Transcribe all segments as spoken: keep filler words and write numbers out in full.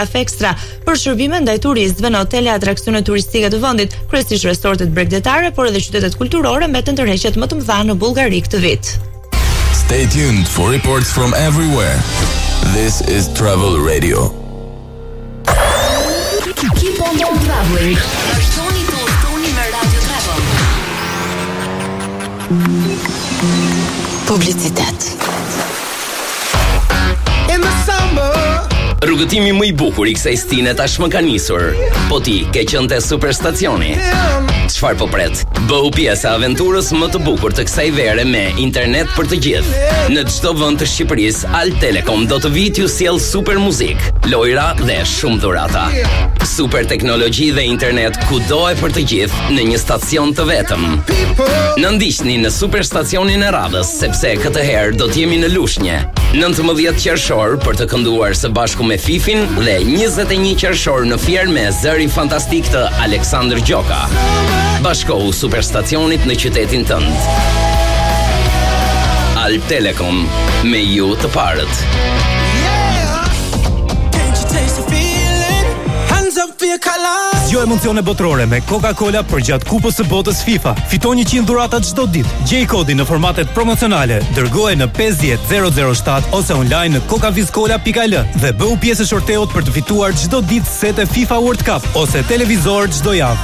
Ekstra për shërbime ndaj turistëve në otele, atraksione turistike të vendit, kryesisht resortet bregdetare, por edhe qytetet kulturore mbeten tërheqjet më të mëdha në Bullgari këtë vit. Stay tuned for reports from everywhere. This is Travel Radio. Keep on on traveling. Vazhdoni të udhtoni me Radio Travel. Publicitet. In the summer. Rrugëtimi më i bukur i kësaj stine tashmë ka nisur. Po ti ke qenë te Superstacioni. Çfarë po pret? Bëu pjesë e aventurës më të bukur të kësaj vere me internet për të gjithë. Në çdo vend të Shqipërisë, Al Telekom do të vijë t'ju sjell super muzikë, lojra dhe shumë dhurata. Super teknologji dhe internet kudo e për të gjithë në një stacion të vetëm. Na ndiqni në Superstacionin e radhës, sepse këtë herë do të jemi në Lushnjë. nëntëmbëdhjetë qershor për të kënduar së bashku me Fifin dhe njëzet e një qershor në Fier me zërin fantastik të Aleksandr Gjoka. Bashkohu Superstacionit në qytetin tënd. Al Telekom, me ju të parët. Zgjo emocione botërore me Coca-Cola për gjatë Kupës së Botës FIFA. Fito njëqind dhurata çdo ditë. Gjej kodin në formatet promocionale, dërgoje në pesëdhjetë zero zero shtat ose online në cocaviscola punkt al dhe bëu pjesë e shorteut për të fituar çdo ditë sete FIFA World Cup ose televizor çdo javë.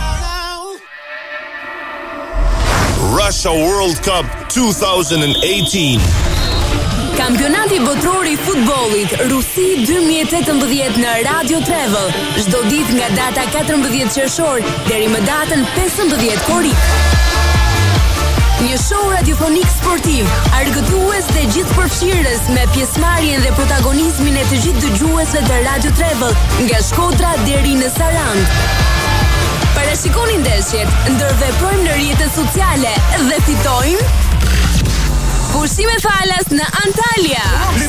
Russia World Cup twenty eighteen. Kampionati botror i futbollit Rusi dy mijë e tetëmbëdhjetë në Radio Travel. Çdo ditë nga data katërmbëdhjetë qershor deri më datën pesëmbëdhjetë korrik. Një show radiofonik sportiv, argëtues dhe gjithëpërfshirës me pjesëmarrjen dhe protagonizmin e të gjithë dëgjuesve të Radio Travel nga Shkodra deri në Sarand. Parashikoni ndeshjet, ndërveprojmë në rrjetet sociale dhe fitojmë pushime falas në Antalya.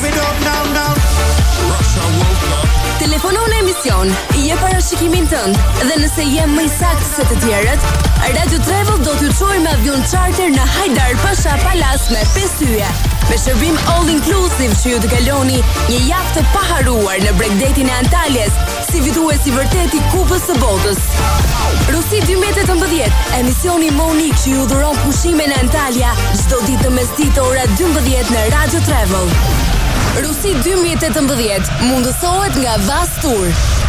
Telefono në emision, je parashikimin tënd dhe nëse je më i saktë se të tjerët, Radio Travel do t'ju çojë me avion charter në Hajdar Pasha Palas me pesë hyje. Me shërbim all inclusive që ju të kaloni një javë të paharuar në bregdetin e Antalyas, si fitues i vërtet i Kupës së Botës. Rusi dy mijë e tetëmbëdhjetë, emisioni më unik që ju dhuron pushime në Antalya çdo ditë të mesditë ora dymbëdhjetë në Radio Travel. Rusi dy mijë e tetëmbëdhjetë mundësohet nga Vas Tour.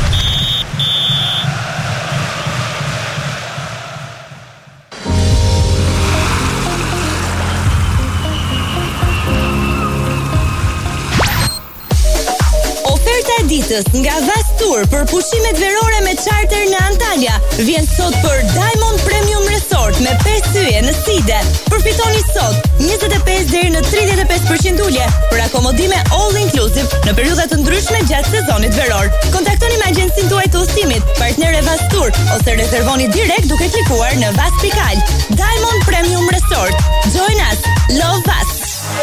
Ditës nga Vas Tour për pushimet verore me charter në Antalya vjen sot për Diamond Premium Resort me pesë hyje në Side. Përfitoni sot njëzet e pesë deri në tridhjetë e pesë përqind ulje për akomodime all inclusive në periudha të ndryshme gjatë sezonit veror. Kontaktoni me agjencinë tuaj të udhëtimit, partnerë Vas Tour ose rezervoni direkt duke klikuar në vas pikë al. Diamond Premium Resort. Join us. Love Vas.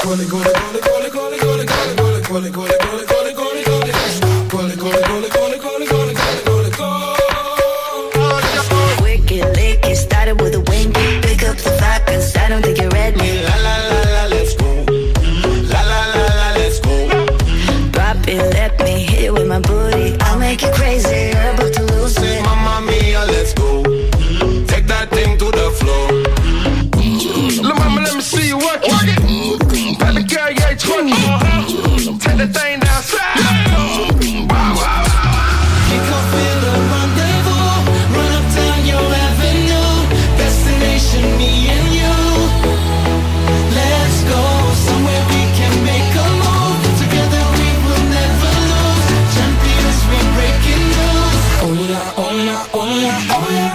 Wicked lick, it started with a wink. Pick up the vibe, cause I don't think you read me. La la la la, let's go. La la la la, let's go. Drop it, let me hit it with my booty. I'll make you crazy, you're about to lose it. Mamma mia, let's go. Take that thing to the floor. Look, mama, let me see you work it. Baby girl, yeah, it's working. Take that thing down south. Wow, wow, wow. You can feel the rendezvous. Run up down your avenue. Destination, me and you. Let's go somewhere we can make a move. Together we will never lose. Champions, we breaking news. Oh yeah, oh yeah, oh yeah, oh yeah.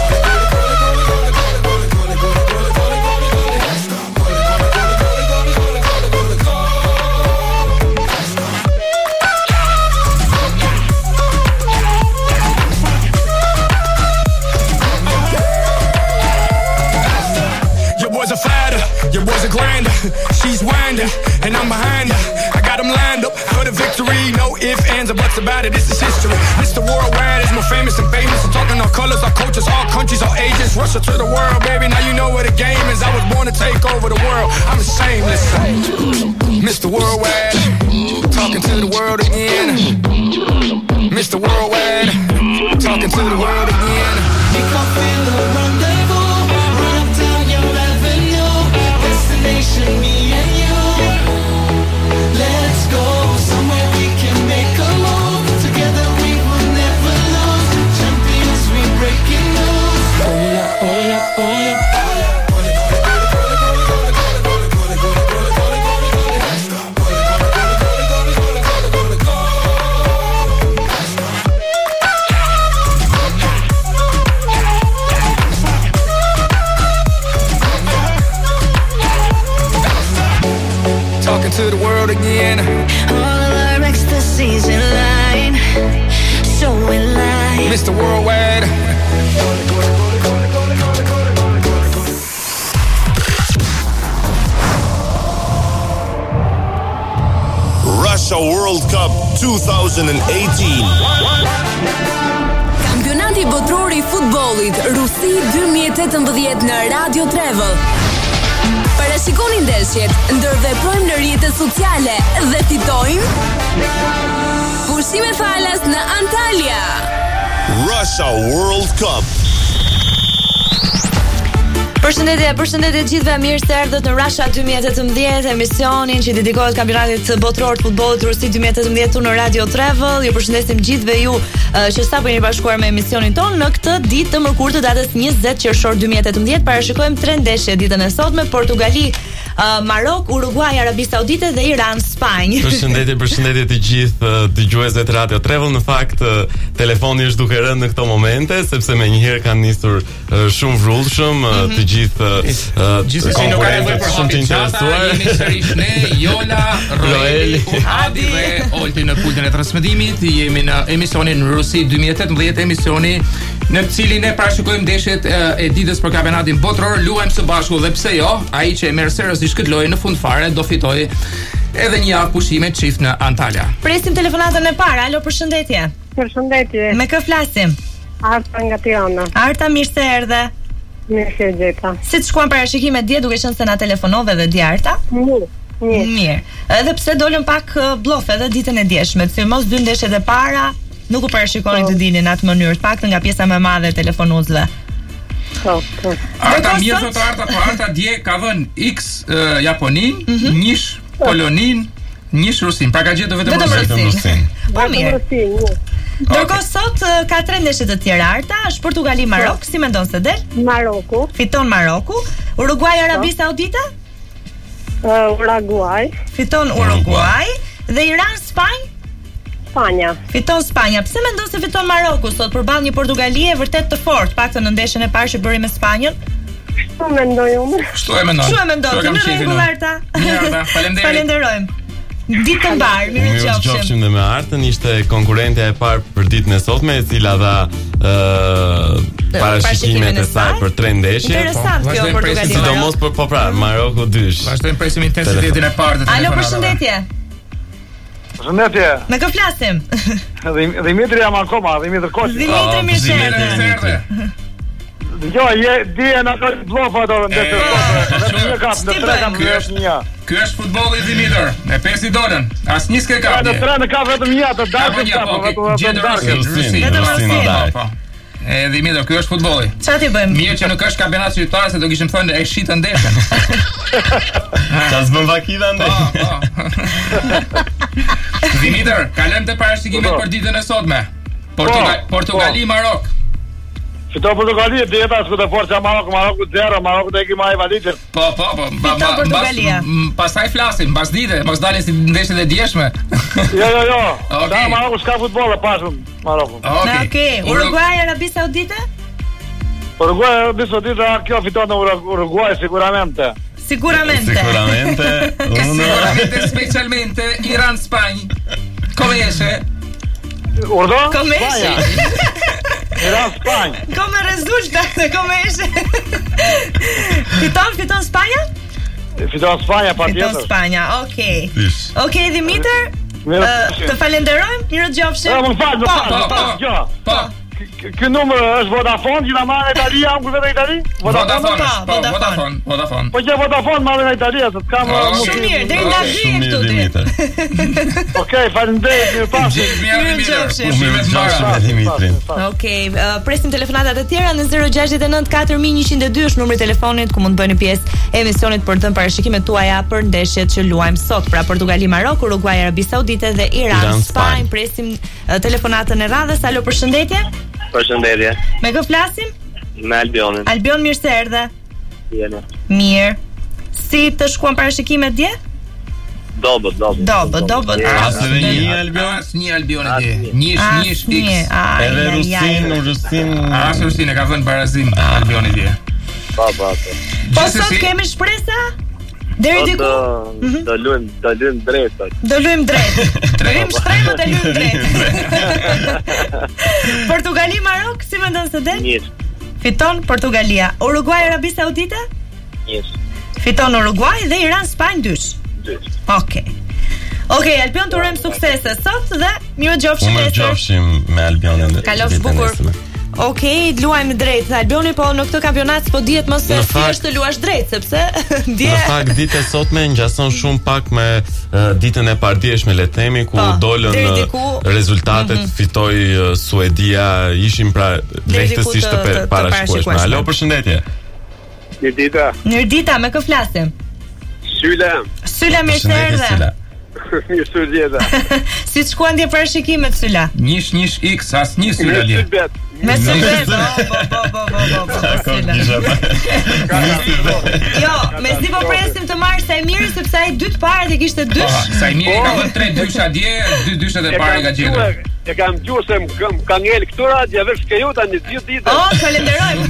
Your boy's a grinder, she's winding, and I'm behind her. I got him lined up for the victory. No ifs, ands, or buts about it, this is history. Mister Worldwide is more famous and famous. I'm talking all colors, all cultures, all countries, all ages. Russia to the world, baby, now you know what the game is. I was born to take over the world, I'm shameless. Mister Worldwide, talking to the world again. Mister Worldwide, talking to the world again. Make us feel the rendezvous. Run up down your avenue. Destination, me and you. Let's go somewhere we can make a move. Together we will never lose. Champions, we breaking news. Oh yeah, oh yeah, oh yeah. Talking to the world again. All of our ecstasies in line, so in line. Mister Worldwide. Russia World Cup twenty eighteen. Kampionati botror i futbollit Rusi dy mijë e tetëmbëdhjetë në Radio Travel. Parashikoni ndeshjet, ndërveprojmë në rrjetet sociale dhe fitojmë pushime falas në Antalya. Russia World Cup. Përshëndetje, përshëndetje gjithëve, mirë se erdhët në Russia dy mijë e tetëmbëdhjetë, emisionin që dedikohet kampionatit botror të futbollit Rusi dy mijë e tetëmbëdhjetë në Radio Travel. Ju përshëndesim gjithëve ju uh, që sapo jeni bashkuar me emisionin ton në këtë ditë të mërkurë të datës njëzet qershor dy mijë e tetëmbëdhjetë. Parashikojmë tre ndeshje ditën e sotme: Portugali, uh, Marok, Uruguay, Arabi Saudite dhe Iran, Spanjë. Përshëndetje, përshëndetje të gjithë uh, dëgjuesve të Radio Travel. Në fakt uh, telefoni është duke rënë në këto momente sepse menjëherë kanë nisur uh, shumë vrullshëm uh, të gjithë uh, konkurrentët shumë të interesuar. Jemi sërish ne, Jola, Roeli, Uhadi dhe Olti në pultin e transmetimit. Jemi në emisionin Rusi dy mijë e tetëmbëdhjetë, emisioni në cilin ne parashikojmë ndeshjet e ditës për kampionatin botror. Luajmë së bashku dhe pse jo, ai që e merr seriozisht këtë lojë në fund fare do fitojë edhe një javë pushime çift në Antalya. Presim telefonatën e parë. Alo, përshëndetje. Përshëndetje. Me kë flasim? Arta nga Tirana. Arta, mirë se erdhe. Mirë se gjeta. Si të shkuan parashikimet dje, duke qenë se na telefonove dhe dje, Arta? Mirë. Mirë. Mirë. Edhe pse dolën pak blof edhe ditën e djeshme, si mos dy ndeshjet e para nuk u parashikonin të dinin në atë mënyrë, të paktën nga pjesa më e madhe e telefonuesve. Po, po. Arta mirë thot Arta, po Arta dje ka dhënë X uh, Japonin, mm -hmm. njësh Polonin, njësh Rusin. Pra ka gjetur vetëm Rusin. Po mirë. Rusin. Ndërkohë sot uh, ka tre ndeshje të tjera, Arta, është Portugali Marok, si mendon se del? Maroku. Fiton Maroku. Uruguay Arabi Saudite? Uh, Uruguay. Fiton Uruguay. Dhe Iran Spanjë? Spanja. Fiton Spanja. Pse mendon se fiton Maroku sot përballë një Portugali e vërtet të fortë, paktën në ndeshjen e parë që bëri me Spanjën? Shtu mendoj unë. Shtu e mendon. Shtu e mendon. Në rregull, Arta. Mirë, faleminderit. Falenderojmë. Ditë të mbar, mirë qofshim. Dhe me Artën ishte konkurrentja e parë për ditën e sotme, e cila dha ë parashikimet e saj për tre ndeshje. Interesant kjo Portugali. Sidomos për po pra, Maroku dysh. Vazhdojmë presim intensitetin e parë të telefonave. Alo, përshëndetje. Përshëndetje. Me kë flasim? Dimitri jam akoma, Dimitri Koçi. Dimitri, mirë se erdhe. Jo, je di na ka blofa do ndër të një kap, në tre kam është një. Ky është futbolli Dimitër, me pesë i dolën. Asnjë s'ke kap. Në tre në kap vetëm një të dalë kap, vetëm Rusin. Rusin. E Dimitër, ky është futbolli. Çfarë ti bëjmë? Mirë që nuk është kampionat qytetar, se do kishim thënë e shitën ndeshën. Ta s'bën vakita ndeshën. Dimitër, kalojmë te parashikimet për ditën e sotme. Portugali Marok. Fiton Portugali, dieta s'u të forca Marok, Marok zero, Marok do e kemi ai valitin. Po, po, po. Fiton Portugalia. Pastaj flasim, pas dite, mos dalin si ndeshjet e djeshme. Jo, jo, jo. Sa Marok s'ka futboll, e pashëm Marok. Okej. Okej. Uruguay, Arabi Saudite? Uruguay, Arabi Saudite, kjo fiton në Uruguay sicuramente. Sicuramente. Sicuramente. Sicuramente, specialmente Iran Spagna. Come esce? Urdo? Come esce? Iran Spagna. Come risulta? Come esce? Fiton, fiton Spanja? Fiton Spanja, pa tjetër. Fiton Spanja, okej. Okej, Dimitër, të falenderojmë, mirë dëgjofshim. Po, më fal, më fal, po, po. ky numër është Vodafone, që ta marrë në Itali, jam kur vetë në Itali? Vodafone, po, Vodafone, Vodafone. Po që Vodafone marrë në Itali, se t'kam Shumë mirë, deri nga dy e këtu ti. Okej, faleminderit, mirë pafshi. Mirë Dimitrin. Okej, uh, presim telefonatat e tjera në zero gjasht e nënt katër mijë njëqind e dy është numri i telefonit ku mund të bëni pjesë e emisionit për të dhënë parashikimet tuaja për ndeshjet që luajmë sot, pra Portugali, Marok, Uruguay, Arabi Saudite dhe Iran, Iran Spanjë. Presim uh, telefonatën e radhës. Alo, përshëndetje. Përshëndetje. Me kë flasim? Me Albionin. Albion, mirë se erdhe. Jene. Mirë. Si të shkuan parashikimet dje? Dobët, dobët. Dobët, dobët. Asë edhe një Albion? Asë një Albion e dje. Njësh, njësh, fix. Edhe Rusin, Rusin. Asë Rusin e ka vënë barazim Albion e dje. Pa, pa, pa. Po sot kemi shpresa? Deri diku? Do luajm, do luajm drejt sot. Do luajm drejt. Do luajm shtremët e luajm drejt. Portugali, Marok, si mendon se del? Njësh. Fiton Portugalia. Uruguay, Arabi Saudite? Njësh. Fiton Uruguay dhe Iran, Spanjë dysh. Dysh. Okej. Okej, Albion, të urojmë suksese sot dhe mirëgjofshim nesër. Mirëgjofshim me Albionin. Kalosh bukur. Okej, luajmë drejt. Albioni, po në këtë kampionat s'po dihet më se si është të luash drejt, sepse dje Në fakt ditë e sotme ngjason shumë pak me uh, ditën e pardjeshme, le të themi, ku pa, dolën uh, rezultatet, mm -hmm. fitoi uh, Suedia, ishim pra lehtësisht të, të, të parashikueshme. Alo, përshëndetje. Mirdita. Mirdita, me kë flasim? Syla. Syla, mirë se erdhe. Mirë se erdhe. Si të shkuan dje parashikimet, Syla? Njësh, njësh, x, as një Syla dje. Me së vetë, bo, bo, bo, bo, bo, jo, me si po presim të marrë Sajmiri, sepse ai dy të parët e kishte dysh. Sajmiri ka vënë tre dysha dje, dy dyshat e parë ka gjetur. E kam gjuar se më ka ngel këtu radhë vetë që ju tani dy ditë. Oh, falenderoj.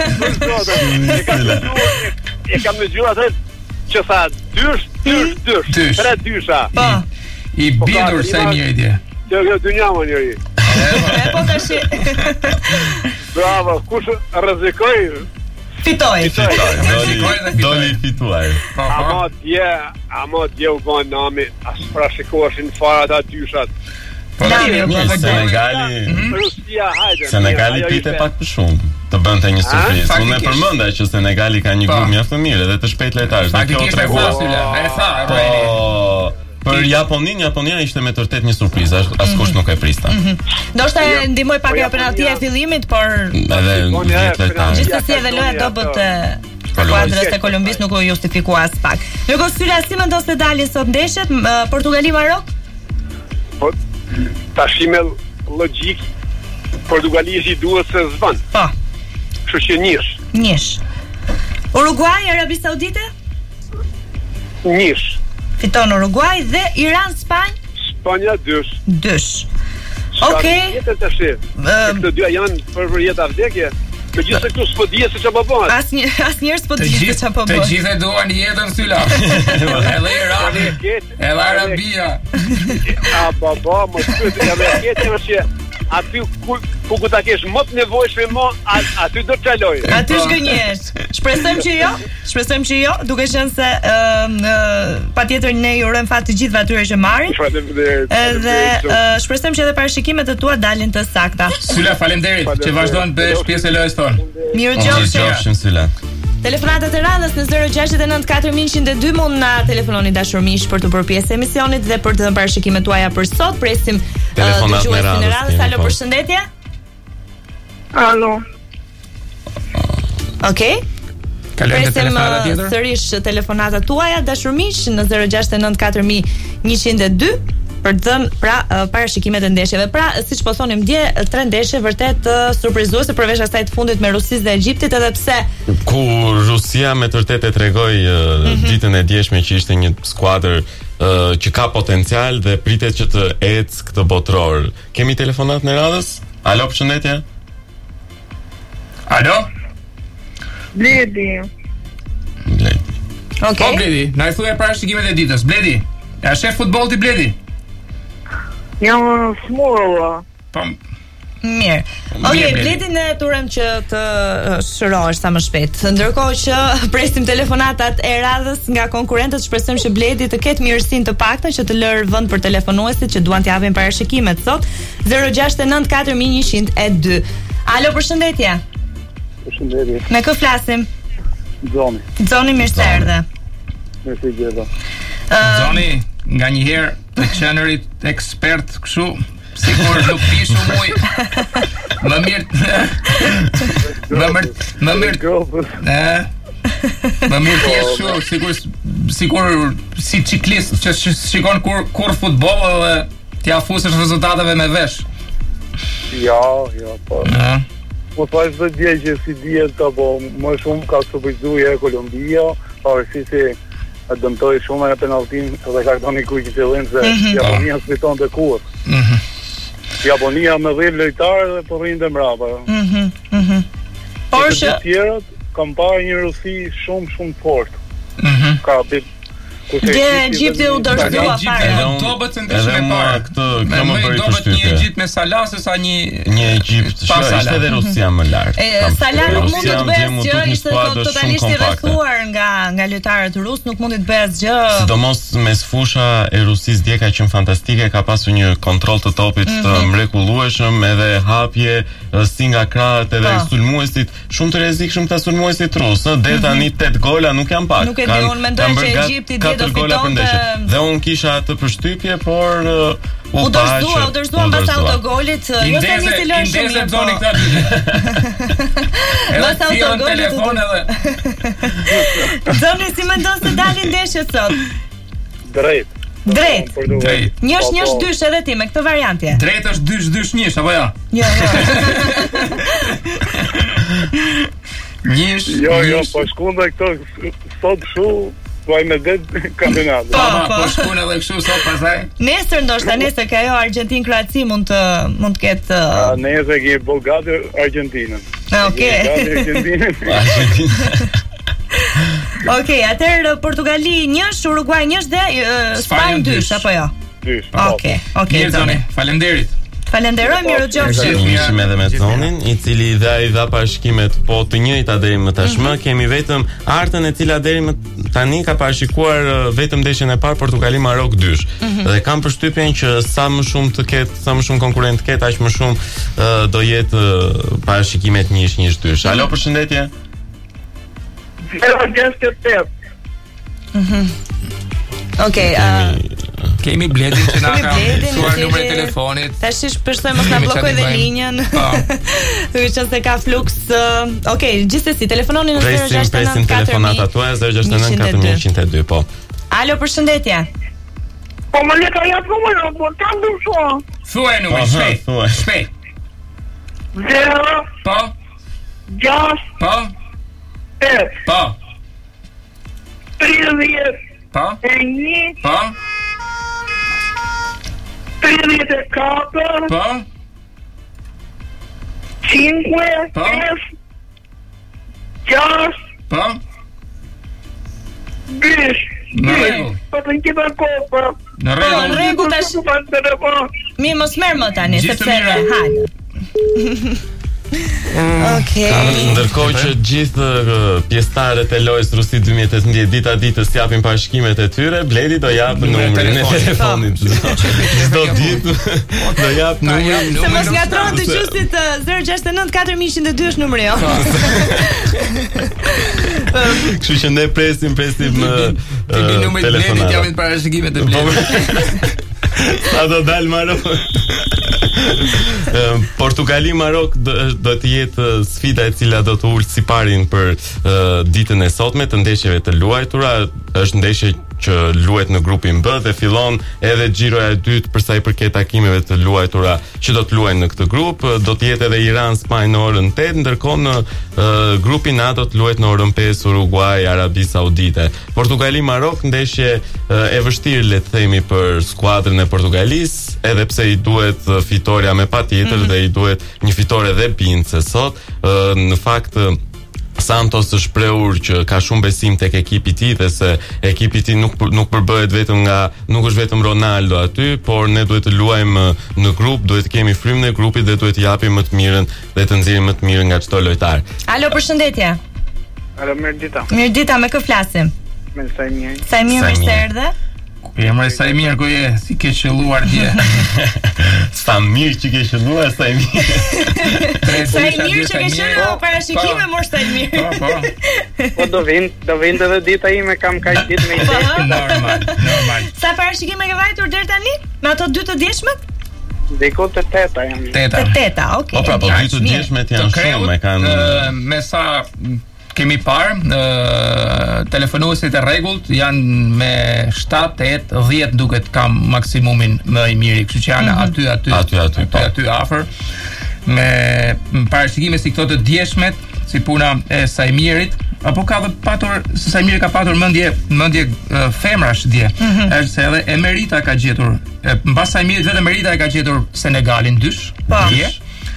E kam gjuar atë që tha dysh, dysh, dysh, tre dysha. Po. I bindur Sajmiri dje. Kjo dynja më njëri. E po tash. Bravo, kush rrezikoi? Fitoi. Fitoi. Doli fituar. Ama dje, ama dje u bën nami, as parashikoheshin fare ata dyshat. Po Senegali. Rusia, hajde. Senegali pite pak më shumë. Të bënte një surprizë. Unë e përmenda që Senegali ka një grup mjaft të mirë dhe të shpejt lojtarësh. Faktikisht e fasile. E tha, Roeli. Për Japonin, Japonia ishte me tërtet një surprizë, askush nuk e prista. Ndoshta e ndihmoi pak nga penaltia e fillimit, por edhe vjet lojtar. Gjithsesi edhe loja dobët e skuadrës e Kolumbis nuk u justifikua as pak. Ndërkohë Syla, si mendon se dalin sot ndeshjet Portugali, Marok? Po tashime logjik Portugali duhet se zvan. Po. Kështu që njësh. Njësh. Uruguay, Arabi Saudite? Njësh. Fiton Uruguay dhe Iran, Spanjë? Spanja dysh. Dysh. Okej. Jetë tash. Këto dy janë për për jetë vdekje. Megjithëse këtu s'po dihet se çfarë po bëhet. Asnjë asnjëherë s'po dihet se çfarë po bëhet. Të gjithë duan jetën Syla. Edhe Irani, edhe Arabia. A po po, mos pyet edhe këtë që aty ku ku ku ta kesh më të nevojshme më aty do të çaloj. Aty zgënjesh. Shpresojmë që jo. Shpresojmë që jo, duke qenë se ë patjetër ne ju urojmë fat të gjithëve atyre që marrin. Faleminderit. Edhe shpresojmë që edhe parashikimet e tua dalin të sakta. Syla, faleminderit që vazhdon të bësh pjesë e lojës tonë. Mirëgjofshim. Syla. Telefonatat e radhës në zero gjasht e nënt katër mijë njëqind e dy mund na telefononi dashur miq për të bërë pjesë e emisionit dhe për të dhënë parashikimet tuaja për sot. Presim dëgjuesin e radhës. Alo, përshëndetje. Alo. Okej. Kalojmë te telefonata tjetër. Sërish telefonatat tuaja dashur miq në zero gjasht e nënt katër mijë njëqind e dy për të dhënë pra uh, parashikimet e ndeshjeve. Pra, siç po thonim dje, tre ndeshje vërtet uh, surprizuese përveç asaj të fundit me Rusisë dhe Egjiptit, edhe pse ku Rusia me tërtet e tregoi uh, mm-hmm. ditën e djeshme që ishte një skuadër uh, që ka potencial dhe pritet që të ecë këtë botror. Kemi telefonat në radhës? Alo, përshëndetje. Alo? Bledi. Bledi. Okej. Po Bledi, na i thuaj parashikimet e ditës. Bledi, ja shef futboll ti Bledi? Jam smurë. Po Mirë. Okej, Bledi, ne turojmë që të uh, shërohesh sa më shpejt. Ndërkohë që presim telefonatat e radhës nga konkurrentët, shpresojmë që Bledi të ketë mirësinë të paktën që të lërë vend për telefonuesit që duan të japin parashikimet sot. zero gjasht e nënt katër mijë njëqind e dy. Alo, përshëndetje. Përshëndetje. Me kë flasim? Zoni. Zoni, mirë se erdhe. Mirë se gjeta. Zoni, nga një herë të qenerit ekspert kështu, sigur nuk pishu muj. Më mirë Më mirë Më mirë Më mirë të jesh shu Sigur Sigur si ciklist që shikon kur, kur futbol dhe t'ja fusësh rezultateve me vesh. Ja, ja, po Po të vazhdo dje që si djetë të po më shumë ka surprizuar e Kolombia, pavarësisht se e dëmtoi shumë e penaltin dhe ka këto një kuj që fillim se Japonia sfiton të kur. Japonia me dhjetë lojtarë dhe po rrinte mbrapa. Mhm, mhm. Por që të tjerat kam parë një Rusi shumë shumë fort. Mhm. Ka bit Dje Egjipti u dorëzua fare. Edhe dobët se ndeshën e parë. Këtë kam më bëri dobët një Egjipt me Salah se sa një një Egjipt, ishte edhe Rusia më lart. Salah nuk mundi të bëjë asgjë, ishte totalisht i rrethuar nga nga lojtarët rus, nuk mundi të bëjë asgjë. Sidomos mes fusha e Rusisë dje ka qenë fantastike, ka pasur një kontroll të topit të mrekullueshëm, edhe hapje si nga krahët edhe sulmuesit, shumë të rrezikshëm këta sulmuesit rus, deri tani tet gola nuk janë pak. Nuk e di, unë mendoj që Egjipti dje do fitonte. Dhe unë kisha atë përshtypje, por u dorëzua, u dorëzua mbas autogolit, jo se nisi lojë shumë. Indese zoni këta dy. Mbas autogolit. Zoni, si mendon se dalin ndeshjet sot? Drejt. Drejt. Drejt. Njësh njësh dysh edhe ti me këtë variantje. Drejt është dysh dysh njësh apo jo? Jo, jo. Njësh. Jo, jo, po shkunda këto sot shu vaj me det kampionat. Po, po shkon edhe kështu sot pastaj. Nesër ndoshta nesër ka ajo Argentinë Kroaci mund të mund të ketë nesër që Bullgari Argentinën. Okej. Okej, atëherë Portugali njësh, Uruguay njësh dhe Spanjë dysh apo jo? Dysh. Okej, okej. Zoni, faleminderit. Falenderoj, miroqofshi. Ishim edhe me Zonin, i cili dha i dha parashikimet po të njëjta deri më tashmë. Kemi vetëm Artën e cila deri më tani ka parashikuar vetëm ndeshjen e parë Portugali-Marok dysh. Dhe kam përshtypjen që sa më shumë të ketë, sa më shumë konkurrent të ketë, aq më shumë do jetë parashikimet njësh njësh dysh. Alo, përshëndetje. zero gjasht e tet. Mhm. Okej, kemi Bledin që na ka mësuar numrin e telefonit. Tash shpresoj mos na bllokoj dhe linjën. Duke qenë se ka fluks. Okej, gjithsesi telefononi në zero gjasht e nënt katër mijë njëqind e dy, po. Alo, përshëndetje. Po më le ka jap numrin, po kam dëshuar. Thuaj numrin, shpejt. Shpejt. zero Po. gjasht Po. tet. Po. tridhjetë Po. e një. Po. tridhjetë e katër. Po. cinque. Po. gjasht. Po. Dysh. Në rregull. Po të ngjita kopë. Në rregull. Në rregull tash. Mi mos merr më tani sepse hal. Okej. Ndërkohë që gjithë pjesëtarët e lojës Rusi dy mijë e tetëmbëdhjetë dita ditës japin parashikimet e tyre, Bledi do jap numrin e telefonit. Çdo ditë do jap numrin. Se mos ngatrohen dëgjuesit, zero gjasht e nënt katër mijë njëqind e dy është numri jo. Kështu që ne presim, presim numrin e Bledit japin parashikimet e Bledit. Sa do dal Marok? Portugali-Marok do, do të jetë sfida e cila do të ulë si parin për uh, ditën e sotme të ndeshjeve të luajtura. Është ndeshje që luhet në grupin B dhe fillon edhe xhiroja e dytë për sa i përket takimeve të luajtura që do të luajnë në këtë grup. Do të jetë edhe Iran-Spanjë në orën tetë, ndërkohë në uh, grupin A do të luhet në orën pesë Uruguay, Arabi Saudite. Portugali-Marok ndeshje uh, e vështirë le të themi për skuadrën e Portugalisë, edhe pse i duhet uh, fitoria me patjetër mm -hmm. dhe i duhet një fitore dhe bindse sot. Uh, në fakt uh, Santos të shprehur që ka shumë besim tek ekipi i tij dhe se ekipi i tij nuk nuk përbëhet vetëm nga nuk është vetëm Ronaldo aty, por ne duhet të luajmë në grup, duhet të kemi frymën e grupit dhe duhet të japim më të mirën dhe të nxjerrim më të mirën nga çdo lojtar. Alo, përshëndetje. Alo, mirëdita. Mirëdita, me kë flasim? Me Sajmir. Sajmir, mirë se erdhe. Emre Sajmir, ku je? Si ke qelluar dje? Sa mirë që ke qelluar Sajmir. Sajmir që ke qenë parashikime mor Sajmir. Po, po. Po do vind, do vind edhe dita ime kam kaq ditë me ide. Normal, normal. Sa parashikime ke vajtur deri tani? Me ato dy të djeshmet? Deko të teta jam. Teta. Të teta, okay. Po pra, po dy të djeshmet janë shumë, e kanë me sa kemi parë, uh, telefonuesit e rregullt janë me shtatë, opt, dhjetë duket kam maksimumin më i miri, kështu që janë aty aty aty aty aty aty afër. Me parashikime si këto të djeshmet, si puna e Sajmirit, apo ka dhe patur, se Sajmiri ka patur mendje mendje uh, femrash dje. Është se edhe Emerita ka gjetur, e, mbas Sajmirit vetëm Emerita e ka gjetur Senegalin dysh. Po. Dje.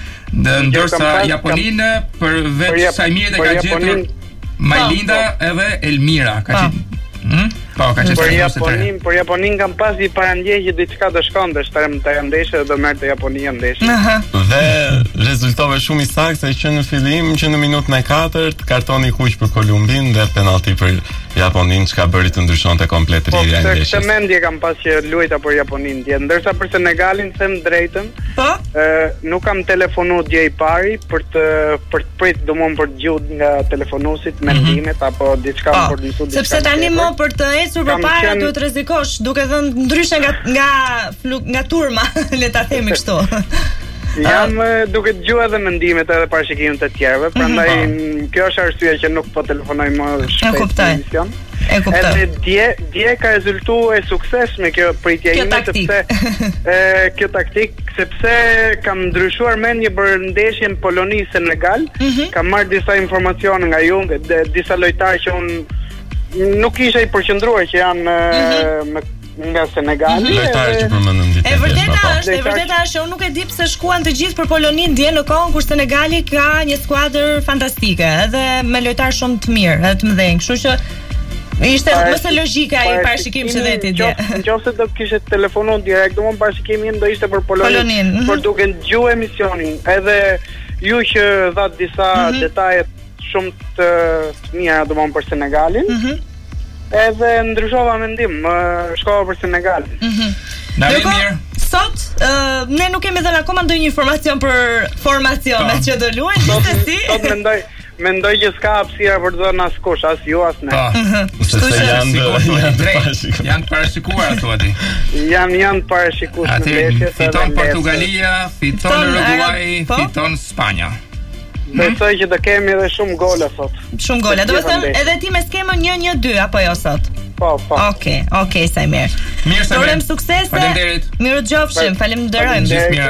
Ndërsa Japoninë për vetë Sajmirit e ka gjetur Majlinda edhe Elmira ka gjetur. Hm? Po, ka gjetur. Për Japonin, për Japonin kam pas i parandjehje diçka do shkonte, shtarem të ndeshë do merrte Japonia ndeshje. Dhe rezultove shumë i saktë që në fillim që në minutën e katërt kartoni kuq për Kolumbinë dhe penalti për Japoninë, çka bëri të ndryshonte komplet rrjedhja e ndeshjes. Po, këtë mendje kam pas që luajta për Japoninë dje, ndërsa për Senegalin them drejtën. Po? Ë, nuk kam telefonu dje i pari për të për të prit domon për të gjuajtur nga telefonuesit mendimet apo diçka për të mësuar diçka. Sepse tani më për të ecur përpara qen... duhet rrezikosh, duke thënë ndryshe nga nga fluk, nga turma, le ta themi kështu. Jam duke dëgjuar edhe mendimet edhe parashikimet e tjerëve, prandaj mm-hmm. kjo është arsyeja që nuk po telefonoj më shpejt në emision. E kuptoj. Edhe dje dje ka rezultuar e suksesshme kjo pritje ime sepse e kjo taktik sepse kam ndryshuar mendje për ndeshjen Poloni-Senegal, mm-hmm. kam marrë disa informacione nga ju, de, disa lojtarë që unë nuk isha i përqendruar që janë mm-hmm. me nga Senegali. Lojtarë që përmendëm ditë. E vërteta është, e vërteta është, unë nuk e di pse shkuan të gjithë për Polonin dje në kohën kur Senegali ka një skuadër fantastike, edhe me lojtarë shumë të mirë, edhe të mëdhenj, kështu që ishte më se logjike ai parashikim që dheti dje. Nëse do kishe telefonuar direkt, domon parashikimi im do ishte për Polonin, por duke dëgjuar emisionin, edhe ju që dhat disa detaje shumë të mira domon për Senegalin. Edhe ndryshova mendim, shkova për Senegal. Mhm. Na vjen mirë. Sot uh, ne nuk kemi dhënë akoma ndonjë informacion për formacionet që do luajnë, gjithsesi. Sot mendoj Mendoj që s'ka hapësira për të dhënë askush, as ju as ne. Kështu që janë janë parashikuar ato aty. Janë janë parashikuar në ndeshje. Fiton Portugalia, fiton Uruguay, fiton Spanja. Besoj që do kemi edhe shumë gola sot. Shumë gola. Do të thënë edhe ti me skemën një një dy apo jo sot? Po, po. Okej, okej, Sajmir. Mirë, Sajmir. Urojmë suksese. Faleminderit. Mirëgjofshim, falenderojmë.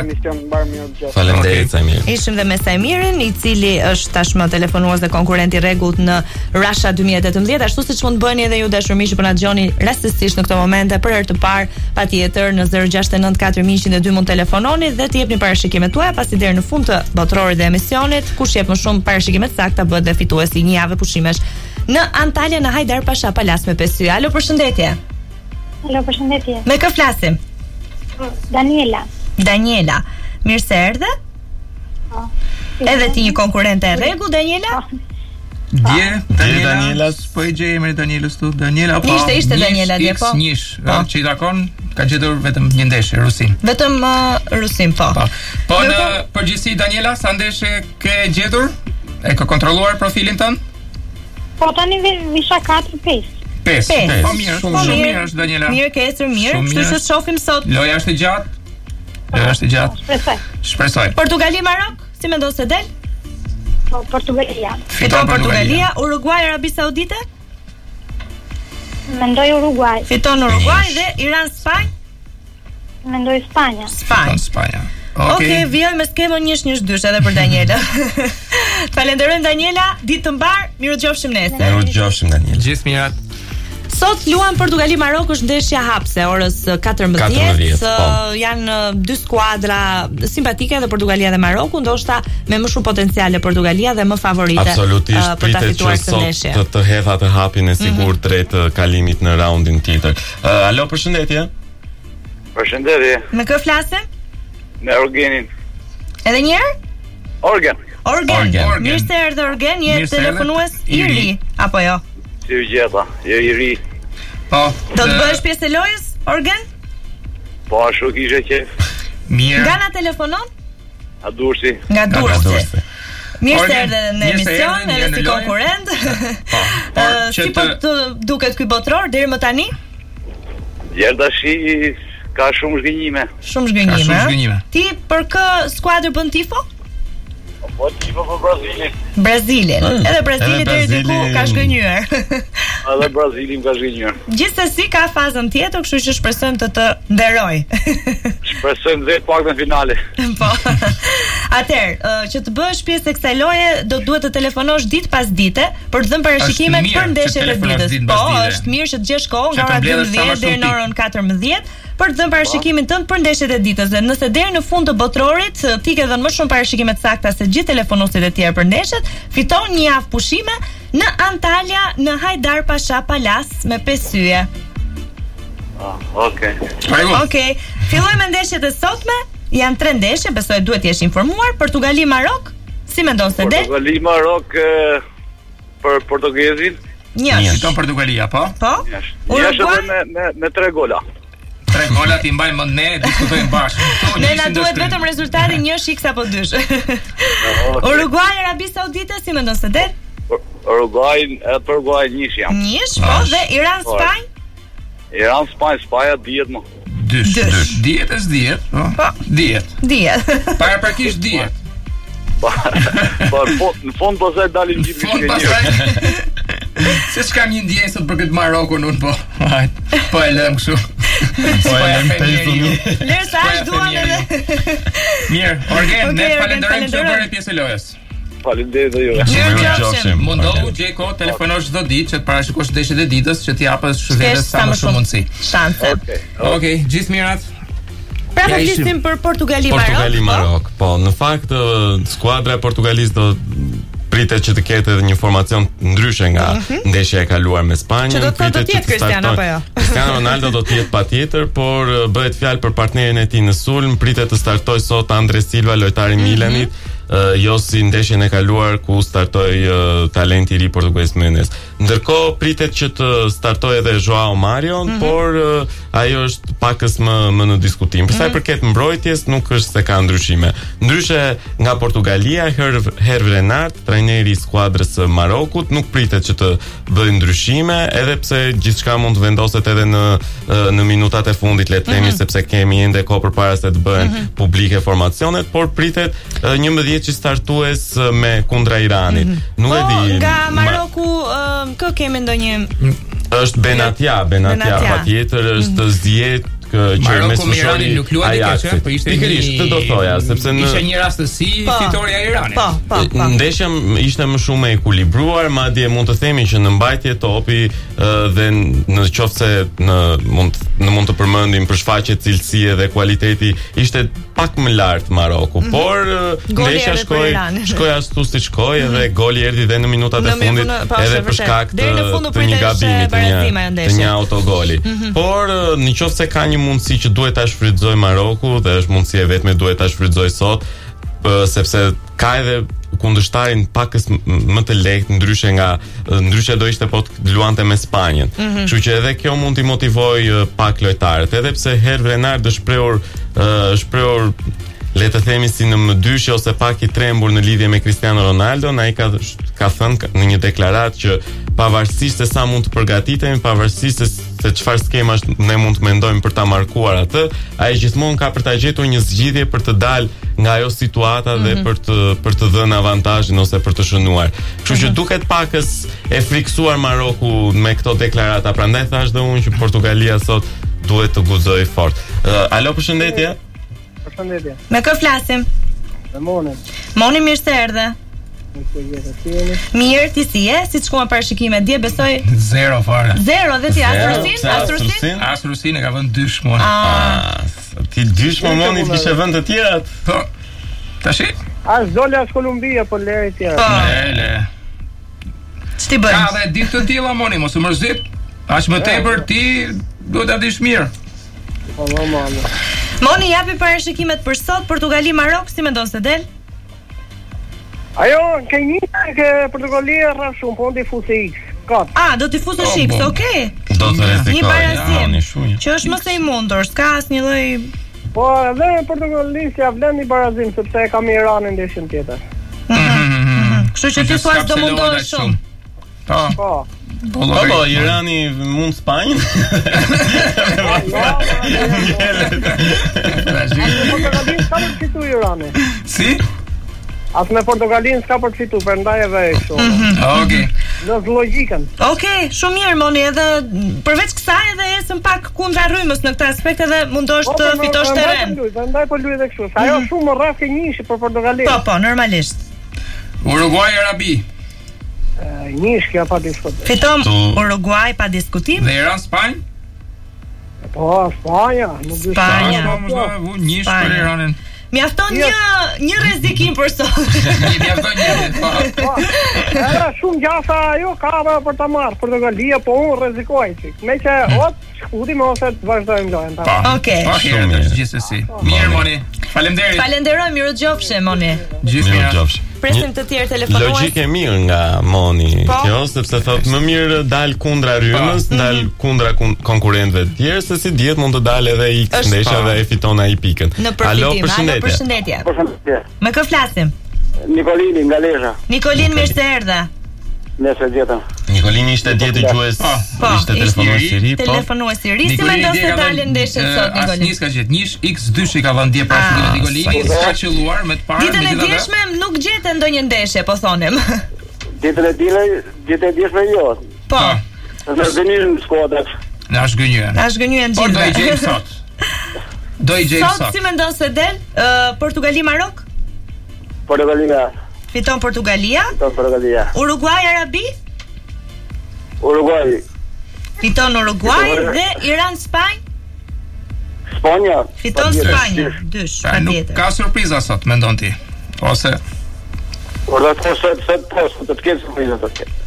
Gjithë Faleminderit Sajmir. Ishim dhe me Sajmirin, i cili është tashmë telefonues dhe konkurrent i rregullt në Russia dy mijë e tetëmbëdhjetë, ashtu siç mund bëni edhe ju dashur miq që po na dëgjoni rastësisht në këtë moment për herë të parë, patjetër në zero gjashtë nëntë katër një zero dy mund telefononi dhe të jepni parashikimet tuaja, pasi deri në fund të botrorit dhe emisionit, kush jep më shumë parashikimet sakta bëhet dhe fituesi i një jave pushimesh në Antalya në Hajdar Pasha Palas me pesë. Alo, përshëndetje. Alo, përshëndetje. Me kë flasim? Daniela. Daniela. Mirë se erdhe. Po. Edhe ti një konkurrente e rregull, Daniela? Dje, Daniela, Daniela, po e gjej emrin Danielës tu, Daniela, po. Ishte, ishte Daniela dje, po. Nish, që i takon ka gjetur vetëm një ndeshje Rusin. Vetëm uh, Rusin, po. Po, po në përgjithësi Daniela, sa ndeshje ke gjetur? E ka kontrolluar profilin tënd? Po tani visha katër pesë. pesë. Po mirë, shumë mirë është Daniela. Mirë ke ecur mirë, kështu që shohim sot. Loja është e gjatë. Loja është e gjatë. Shpresoj. Shpresoj. Portugali Marok, si mendon se del? Po Portugalia. Fiton Portugalia, Uruguay, Arabi Saudite? Mendoj Uruguay. Fiton Uruguay dhe Iran Spanjë? Mendoj Spanja. Spanjë. Spanja. Okej, okay, vjoj me skemën njësh njësh dysh edhe për Daniela. Falenderojmë Daniela, ditë të mbar, mirë dëgjofshim nesër. Mirë dëgjofshim Daniela. Gjithë mirat. Sot luan Portugali Marok është ndeshja hapse orës katërmbëdhjetë. katërmbëdhjetë, po. Janë dy skuadra simpatike dhe Portugalia dhe Maroku, ndoshta me më shumë potenciale Portugalia dhe më favorite Absolutisht, uh, për ta pritet fituar që këtë sot ndeshje. të, të hedh atë hapin e sigurt drejt uh, kalimit në raundin tjetër. Uh, alo, përshëndetje. Përshëndetje. Me kë flasim? Me Orgenin. Edhe një herë? Orgen. Orgen. Orgen. Mirë se erdhe Orgen, je Mirë se erdhe. telefonues i ri apo jo? Si u gjeta, je i ri. Po. Do të bëhesh pjesë e lojës, Orgen? Po ashtu kishe qef. Mirë. Nga na telefonon? A Durrësi. Nga Durrësi. Mirë se Orgen, erdhe në mirë se emision, erdhe, edhe në si lojë. konkurrent. Po. Ë, Si po të duket ky botror deri më tani? Gjerdashi ka shumë zhgënjime. Shumë zhgënjime. Ka shumë ë? zhgënjime. Ti për kë skuadër bën tifo? Po tifo për Brazilin. Brazilin. Mm. Edhe Brazili Edhe deri diku Brazili- ka zhgënjur. Edhe Brazilin ka zhgënjur. Gjithsesi ka fazën tjetër, kështu që shpresojmë të të nderoj. Shpresojmë dhe pak në finale. Po. Atëherë, ë, që të bësh pjesë e kësaj loje, do duhet të telefonosh ditë pas dite për të dhënë parashikimet Është mirë për që ndeshjet e telefonosh ditës. ditë Po, pas dite. është mirë që të gjesh kohë Që nga të ora mbledhësh sa më dymbëdhjetë deri shumë në pikë. orën katërmbëdhjetë për të dhënë parashikimin tënd për ndeshjet e ditës. Dhe nëse deri në fund të botrorit ti ke dhënë më shumë parashikime të sakta se gjithë telefonuesit e tjerë për ndeshjet, fiton një javë pushime në Antalya në Hajdar Pasha Palace me pesë yje. Ah, okay. Okej, fillojmë me ndeshjet e sotme. Janë tre ndeshje, besoj duhet të jesh informuar. Portugali Marok, si mendon se del? Portugali Marok eh, për portugezin. Njësh. Fiton Portugalia, po? Po. Njësh Uruguay? edhe me me me tre gola. Tre gola ti mbajmë mend ne, diskutojmë bashkë. Kto Ne njësin na do duhet shkrim. vetëm rezultati një x apo dysh. Uruguay, Arabi Saudite, si mendon se del? Uruguay, edhe për Uruguay njësh jam. Njësh, po, dhe Iran Po. Spanjë? Iran Spanjë, Spaja dihet më. Dysh, dysh. Dihet as dihet, po. Dihet. Dihet. Para prakisht dihet. Po, po, po, në fund po se dalin gjithë Fond pastaj. Se s'kam një ndjenjë sot për këtë Marokun unë po. Hajt. Po e lëm kështu. Po e lëm pesë. Lërë sa është duan edhe. Mirë, Orgen, Okej, ne Orgen, falenderojmë që falenderoj. bëre pjesë e lojës. Faleminderit dhe juve. Mirëmëngjes. Mundohu Gjeko, telefonosh çdo ditë që të parashikosh ndeshjet e ditës që të japësh vetes sa më shumë mundësi. Shanse. Okej, gjithë mirat. Pra po Ja ishim- flisim për Portugali Marok. Portugali Marok. Po, në fakt ë, skuadra e Portugalisë do pritet që të ketë edhe një formacion ndryshe nga Mhm. ndeshja e kaluar me Spanjën. Që do të thotë Pritet do të jetë që Cristiano, startoj- apo jo? Cristiano Ronaldo do të jetë patjetër, por ë, bëhet fjalë për partnerin e tij në sulm, pritet të startojë sot Andre Silva, lojtari i Milanit. Uh, jo si ndeshjen e kaluar ku startoi uh, talenti i ri portugez Mendes. Ndërkohë pritet që të startojë edhe Joao Mario, Mhm. por uh, ajo është pakës më më në diskutim. Për sa i Mhm. përket mbrojtjes, nuk është se ka ndryshime. Ndryshe nga Portugalia, Herve Herve Renard, trajneri i skuadrës së Marokut, nuk pritet që të bëjë ndryshime, edhe pse gjithçka mund të vendoset edhe në uh, në minutat e fundit, le të themi, Mhm. sepse kemi ende kohë përpara se të bëhen Mhm. publike formacionet, por pritet uh, njëmbëdhjetë që startues uh, me kundra Iranit. Nuk e Po, di. nga ma- Maroku, ë, kë kemi ndonjë është Benatia, Benatia, Benatia. patjetër është zgjedh që Maroku mes me Iranin fushori nuk luajti keq, Ajaxit. po ishte Pikërisht, një- këtë do thoja, sepse në ishte një rastësi Po. fitoria e Iranit. Po, po, po. ndeshja m- ishte më shumë e ekuilibruar, madje mund të themi që në mbajtje topi ë, dhe në qoftë se në mund në mund të përmendim për shfaqje cilësie dhe kualiteti ishte pak më lart Maroku, Mhm. por ë, Goli ndeshja erdhi për shkoi Iranin. shkoi ashtu siç shkoi dhe goli erdhi dhe në minutat e Në mi- fundit në- po, edhe është për vërtet. shkak të, Deri në fund u të një pritej gabimi të një barazim ajo të ndeshje. një autogoli. Mhm. Por ë, në qoftë se ka një mundësi që duhet ta shfrytëzoj Maroku dhe është mundësi e vetme duhet ta shfrytëzoj sot, p- sepse ka edhe kundërshtarin pakës m- më të lehtë, ndryshe nga ndryshe do ishte po të luante me Spanjën. Mhm. Kështu që edhe kjo mund t'i motivoj ë, pak lojtarët, edhe pse Herve Renard është shprehur ë, është shprehur le të themi si në mëdyshe ose pak i trembur në lidhje me Cristiano Ronaldo, ai ka ka thënë ka- në një deklaratë që pavarësisht se sa mund të përgatitemi, pavarësisht se se çfarë skemash ne mund të mendojmë për ta markuar atë, ai gjithmonë ka për ta gjetur një zgjidhje për të dalë nga ajo situata dhe Mhm. për të për të dhënë avantazhin ose për të shënuar. Kështu që Mhm. duket pakës e friksuar Maroku me këto deklarata, prandaj thash dhe unë që Portugalia sot duhet të guxojë fort. Uh, alo, përshëndetje. Përshëndetje. Me kë flasim? Me Monin. Moni, mirë se erdhe. Mirë, ti si je? Si shkuan parashikimet dje, besoj? Zero fare. Zero, dhe ti Astrusin? Astrusin? Astrusin e ka vënë dysh mua. Ah, ti dysh më moni të kishe vënë të tjerat. Po. Tashi? As dole as Kolumbia, po lere tjera. Po. Le. Ç'ti bën? Ka dhe ditë të tilla moni, mos u mërzit. Aq më tepër ti duhet ta dish mirë. Po, mama. Moni japi parashikimet për sot, Portugali Marok, si mendon se del? Ajo, ke një ke Portugalia rraf shumë, po ndi fuse X. Kat. Ah, do t'i fusësh X, okay. Do të rrezikoj. Një barazim, që është mëse i mundur, s'ka asnjë lloj. Po, edhe Portugalisë ja vlen një barazim sepse e kam Iranin ndeshjen tjetër. Kështu që ti thua do mundohesh shumë. Po. Po. Po, po, Irani mund Spanjën. Portugalin s'ka për të fitu Irani. Si? As me Portugalin s'ka për të fitu, për ndaj edhe e kështu. Okej. Në logjikën. Okej, shumë mirë Moni, edhe përveç kësaj edhe ecën pak kundra rrymës në këtë aspekt edhe mundosh të fitosh terren. Prandaj po luaj edhe kështu. Ajo shumë rraf e njishi për Portugalin. Po, po, normalisht. Uruguay Arabi. Njish kja pa diskutim. Fiton Uruguay pa diskutim. Dhe Iran Spanjë? Po, Spanja, nuk di Spanja. Njish për Iranin. Mjafton një një rrezikim për sot. Mjafton një. Po. Era shumë gjasa ajo ka për ta marrë Portugalia, po unë rrezikoj çik. Meqë ot shkuti më ose të vazhdojmë lojën. Okej. Shumë gjithsesi. Mirë Moni. Faleminderit. Falenderoj, mirogjofshe Moni. Gjithmirë. Presim të tjerë telefonues. Logjike e mirë nga Moni kjo, sepse thot më mirë dal kundra rrymës, dal kundra konkurrentëve të tjerë, se si dihet mund të dalë edhe X ndeshja dhe e fiton ai pikën. Alo, përshëndetje. Përshëndetje. Me kë flasim? Nikolini nga Lezhë. Nikolin, mirë se erdhe. Nëse djetën. Nikolini ishte djetë gjues, ishte telefonues i ri, po. Telefonues i ri, si mendon se dalin ndeshjet sot Nikolini? Asnjë s'ka gjetë. Nish X dy i ka vënë dje parashikimet e Nikolini, s'ka qelluar me të parë. Ditën e djeshme nuk gjetën ndonjë ndeshje, po thonim. Ditën e dile, ditën e djeshme jo. Po. Në gënyen skuadrat. Na shgënyen. Na shgënyen gjithë. Po do i gjejmë sot. Do i gjejmë sot. Sot si mendon se del Portugali Marok? Portugalia. Fiton Portugalia. Fiton Portugalia. Uruguay Arabi. Uruguay. Fiton Uruguay dhe Iran Spanjë. Spanja. Fiton Spanja. Dysh, patjetër. Ka surpriza sot, mendon ti? Ose Orda të sot sot post, të të ketë surpriza të ketë.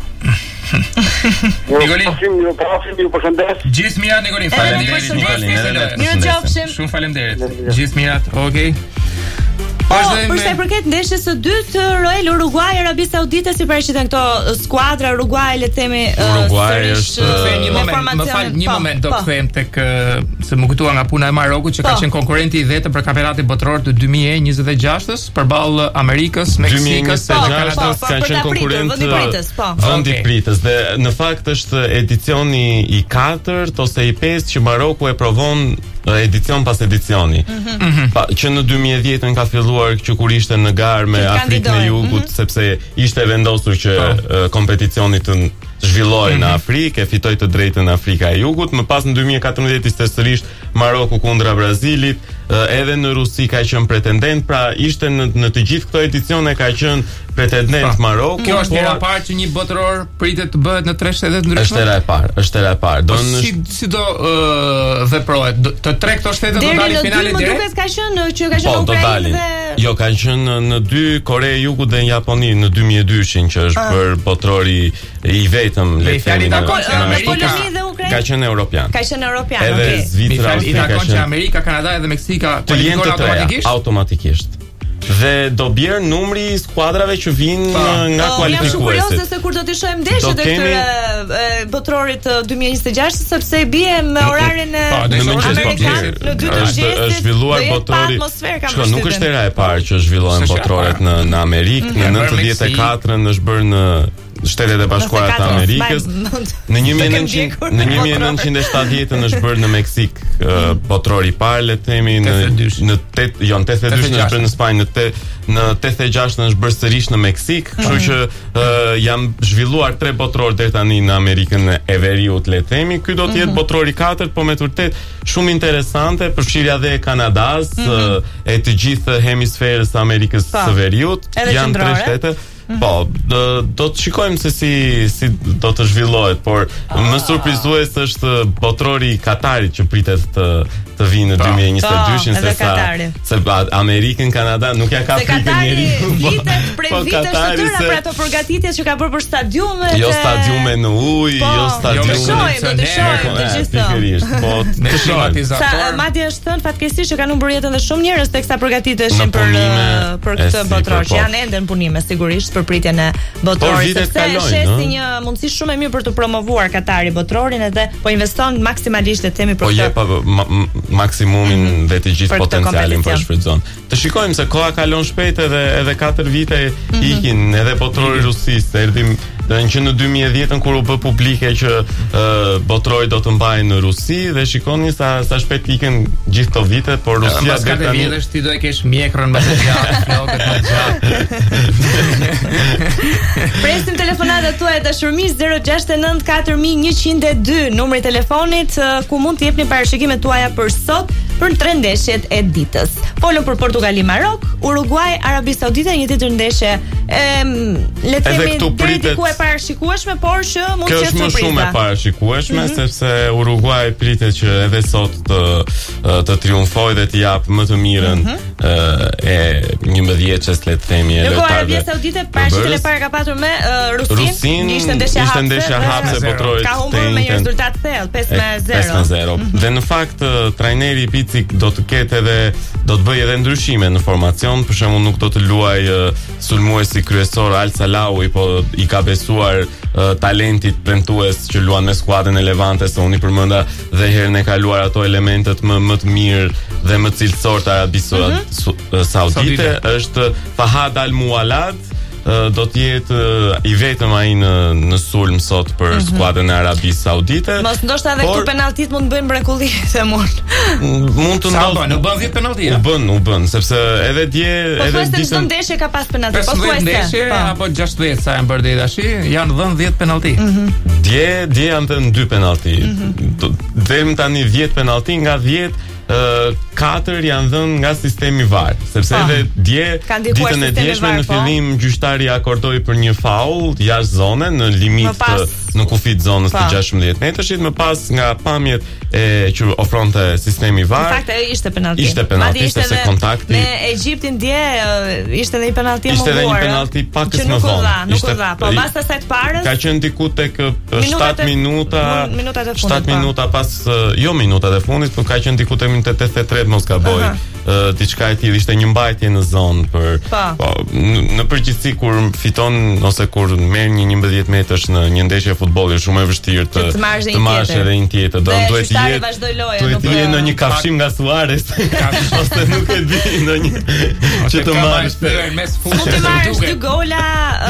Nikolin, ju pafshim, ju përshëndes. Gjithë mirat Nikolin, faleminderit Nikolin. Mirëqofshim. Shumë faleminderit. Gjithë mirat, okay. Po, për sa i përket ndeshjes së dytë, Roel Uruguay Arabi Saudite, si paraqiten këto skuadra Uruguay, le të themi Uruguay është një moment, më fal, një moment do të them tek se më kujtua nga puna e Marokut që ka qenë konkurrenti i vetëm për kampionatin botror të dy mijë e njëzet e gjashtës përballë Amerikës, Meksikës, Kanadas, ka qenë konkurrent vendi i pritës dhe në fakt është edicioni i katërt ose i pestë që Maroku e provon edicion pas edicioni. Mm-hmm. Pa, që në dy mijë e dhjetë ka filluar që kur ishte në garë me Afrikën e Jugut, mm-hmm. sepse ishte vendosur që uh, kompeticioni të zhvilloj mm-hmm. në Afrikë, e fitoj të drejtën Afrika e Jugut. Më pas në dy mijë e katërmbëdhjetë ishte sërish Maroku kundra Brazilit, uh, edhe në Rusi ka qenë pretendent, pra ishte në, në të gjithë këto edicione ka qenë pretendent Maroku. Kjo është era e parë që një botror pritet të bëhet në tre shtete të ndryshme. Është era e parë, është era e parë. Do në si si do uh, veprohet? Do, të tre këto shtete do dalin finale direkt. Deri në dy më duket ka qenë që ka qenë Ukrainë dhe jo, kanë qenë në dy, Kore e Jugut dhe në Japoni në dy mijë e dyshin që është për botrori i vetëm le të themi në Amerikë. Ka qenë europian. Ka qenë europian, okay. Edhe Zvicra i takon që Amerika, Kanada dhe Meksika të jenë të treja automatikisht. Dhe do bjerë numri i skuadrave që vinë nga oh, kualifikuesit. Jam shumë kurioze se kur do të shohim ndeshjet e këtyre botrorit dy mijë e njëzet e gjashtë, sepse bie me orarin e amerikan në dy të mëngjesit. Është zhvilluar botrori. Shko, nuk është era e parë që zhvillohen botroret në në Amerikë. Në nëntëdhjetë e katër është bërë në Shtetet e Bashkuara të Amerikës. Në një mijë e nëntëqind e shtatëdhjetë është bërë në Meksik botrori i parë, le të themi në në tet, jo në tetëdhjetë e dyshit është bërë në Spanjë, në te, në tetëdhjetë e gjashtë është bërë sërish në Meksik, kështu që uh, janë zhvilluar tre botror deri tani në Amerikën e Veriut, le të themi. Ky do të jetë botrori i katërt, po me të vërtet shumë interesante, përfshirja dhe e Kanadas, mm-hmm. e të gjithë hemisferës së Amerikës së Veriut, janë tre shtete. Po, do, do të shikojmë se si si do të zhvillohet, por më surprizues është botrori i Katarit që pritet të të vinë në dy mijë e njëzet e dy-shin, se sa se Amerikën, Kanada nuk ja ka frikë njeriu. Vitet prej vitesh të tëra për ato përgatitjes që ka bërë për stadiumet. Jo stadiume në ujë, jo stadiume në shohim, do të shohim të gjithë. Pikërisht, po të shohim. Sa madje është thënë fatkeqësisht që kanë humbur jetën edhe shumë njerëz teksa përgatiteshin për për këtë botror, që janë ende në punime sigurisht për pritjen e botrorit, sepse është si një mundësi shumë e mirë për të promovuar Katari botrorin, edhe po investon maksimalisht le të themi për këtë. Po jep maksimumin mm -hmm. dhe të gjithë potencialin për shfrytëzon. Të shikojmë se koha kalon shpejt edhe edhe katër vite mm -hmm. ikin edhe botrori rusisë, erdhim që në dy mijë e dhjetë kur u bë publike që uh, botrori do të mbajë në Rusi dhe shikoni sa sa shpejt ikën gjithë këto vite, por Rusia deri tani vjetësh ti do e kesh mjekrën më të gjatë, flokët më të gjatë. Presim telefonatat tuaja dashurmish zero gjashtë e nëntë katër mijë njëqind e dy, numri i telefonit ku mund të jepni parashikimet tuaja për sot për tre ndeshjet e ditës. Folëm për Portugali, Marok, Uruguay, Arabi Saudite, një tjetër ndeshje le të themi deri ku e parashikueshme, por që mund të jetë surpriza. Kjo është më shumë e parashikueshme, mm -hmm. sepse Uruguay pritet që edhe sot të të triumfojë dhe të japë më të mirën mm -hmm. e njëmbëdhjetëses le të themi e lojtarëve. Arabia Saudite parashikën e parë ka patur me uh, Rusin, Rusin, ishte ndeshja ishte ndeshja hapse botrorit. Ka humbur me një rezultat thellë, pesë me zero. pesë me zero. Mm -hmm. Dhe në fakt trajneri Picik do të ketë edhe do të bëjë edhe ndryshime në formacion, për shembull nuk do të luaj uh, sulmuesi kryesor Al Salawi, po i ka besuar uh, talentit premtues që luan me skuadrën e Levantes, se unë i përmenda dhe herën e kaluar ato elementet më më të mirë dhe më cilësor të Arabisë mm -hmm. Saudite, është Fahad Al Mualad, do të jetë i vetëm ai në në sulm sot për mm -hmm. skuadrën e Arabisë Saudite. Mos ndoshta edhe këtu penaltit mund të bëjnë mrekulli se mund. Mund të ndodhë. Në bën dhjetë penalti. U bën, u bën, sepse edhe dje po edhe ditën ndeshje ka pas penalti. Po thuaj ndeshje apo gjashtëdhjetë sa janë bërë deri tash, janë dhënë dhjetë penalti. Mm -hmm. Dje dje janë dhënë dy penalti. Mm -hmm. Dhem tani dhjetë penalti nga dhjetë. Uh, katër janë dhënë nga sistemi V A R, sepse pa. Edhe dje ditën e djeshme në fillim gjyqtari akordoi për një faul jashtë zone në limit të në kufit zonës pa. Të gjashtëmbëdhjetë metrëshit, më pas nga pamjet e që ofronte sistemi V A R. Në fakt ishte penalti. Ishte penalti, ishte se kontakti. Me Egjiptin dje ishte edhe një penalti më Ishte edhe një penalti pakës më vonë. Nuk u dha, po pas asaj të parës. Ka qenë diku tek shtatë minuta, shtatë minuta pas jo minutat e fundit, por ka qenë diku tek tetëdhjetë e tre mos gaboj. Uh, diçka e tillë, ishte një mbajtje në zonë për po, në përgjithësi kur fiton ose kur merr një njëmbëdhjetë metrash në një ndeshje futbolli është shumë e vështirë të të marrësh edhe një tjetër. Do duhet të jetë duhet të jetë në një kafshim nga Suarez ose nuk e di në një që të marrësh mes fushës. Mund të marrësh dy gola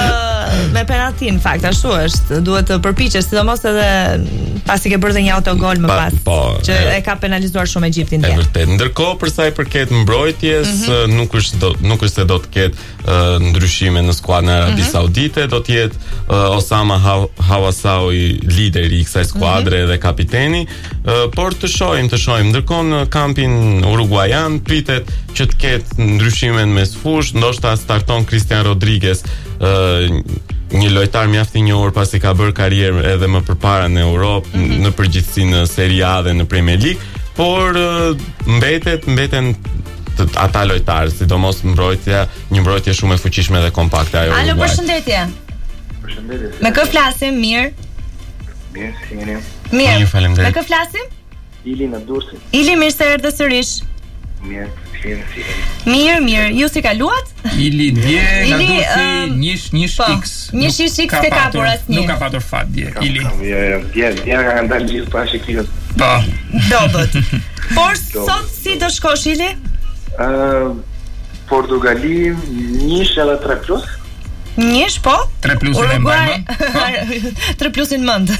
me penalti në fakt, ashtu është. Duhet të përpiqesh, sidomos edhe pasi ke bërë një autogol më pas, që e ka penalizuar shumë Egjiptin dje. Është vërtet. Ndërkohë për sa i përket mbrojtjes, mm -hmm. nuk është do, nuk është se do të ketë uh, ndryshime në skuadrën e Arabisë mm -hmm. Saudite, do të jetë uh, Osama Hawasawi lideri i kësaj skuadre mm -hmm. dhe kapiteni, uh, por të shohim, të shohim. Ndërkohë në kampin uruguajan pritet që të ketë ndryshime në mes fush, ndoshta starton Cristian Rodriguez, uh, një lojtar mjaft i njohur pasi ka bërë karrierë edhe më përpara në Europë, mm -hmm. në përgjithësi në Serie A dhe në Premier League, por mbetet mbeten ata lojtarë, sidomos mbrojtja, një mbrojtje shumë e fuqishme dhe kompakte ajo. Alo, përshëndetje. Përshëndetje. Me kë flasim? Mirë. Mirë, si jeni? Mirë. Faleminderit. Me kë flasim? Ili në Durrësi. Ili, mirë se erdhe sërish. Mirë, si jeni? Mirë, mirë. Ju si kaluat? Ili dje nga Durrësi, njësh njësh x. Njësh njësh x ke kapur asnjë. Nuk ka patur fat dje. Ili. Jo, jo, dje, dje ka ndalë gjithë parashikimit. Po. Dobët. Por sot si do shkosh Ili? Uh, Portugali njësh edhe tre plus. Njësh po? tre plusin e mbajmë. tre plusin mend.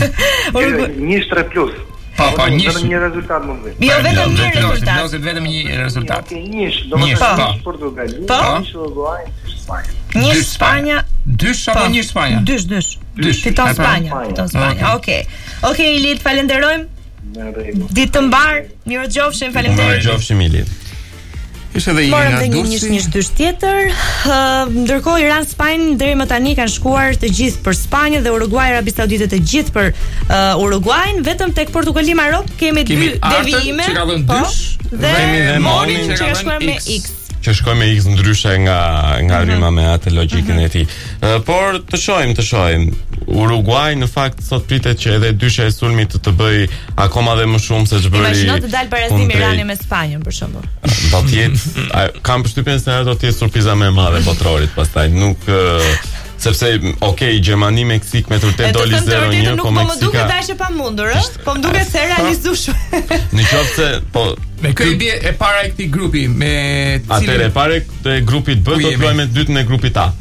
Njësh tre plus. Po, po, njësh. Vetëm një rezultat mund të bëj. Jo, vetëm një rezultat. Jo, vetëm një rezultat. Njësh, domethënë njësh Portugali, njësh Uruguay, njësh Spanja. Njësh Spanja, dysh apo njësh Spanja? Dysh, dysh. Fiton Spanja, fiton Spanja. Okej. Okej, Ili, falenderojmë. Ditë të mbar, mirë gjofshim, faleminderit. Mirë gjofshim Ili. Ishte edhe Morëm Irina dhe një Dursi. njësh njësh dysh tjetër. Uh, ndërkohë Iran Spanjë deri më tani kanë shkuar të gjithë për Spanjë dhe Uruguay Arabi Saudite të gjithë për uh, Uruguayn, vetëm tek Portugali Marok kemi, Kemi dy Artën, devijime. që ka dhënë po, dysh, dhe Kemi dhe Monin Monin, që ka shkuar me X. që shkoj me X ndryshe nga nga rryma me atë logjikën e tij. Uh, por të shohim, të shohim. Uruguay në fakt sot pritet që edhe dysha e sulmit të të bëj akoma dhe më shumë se ç'bëri. Imagjino të dalë parazim kundrejt. Irani me Spanjën për shembull. Do të jetë, a- kam përshtypjen se ajo do të jetë surpriza më e madhe botrorit pastaj. Nuk uh, sepse okay, Gjermani Meksik me vërtet doli zero një, po po më duket Meksika dashje pamundur, ë? Po më duket se e realizueshme. në qoftë se po Me kë i bie e para e këtij grupi me atëre e pare të grupit B Ku do të jemi? luajmë me dytën e grupit A.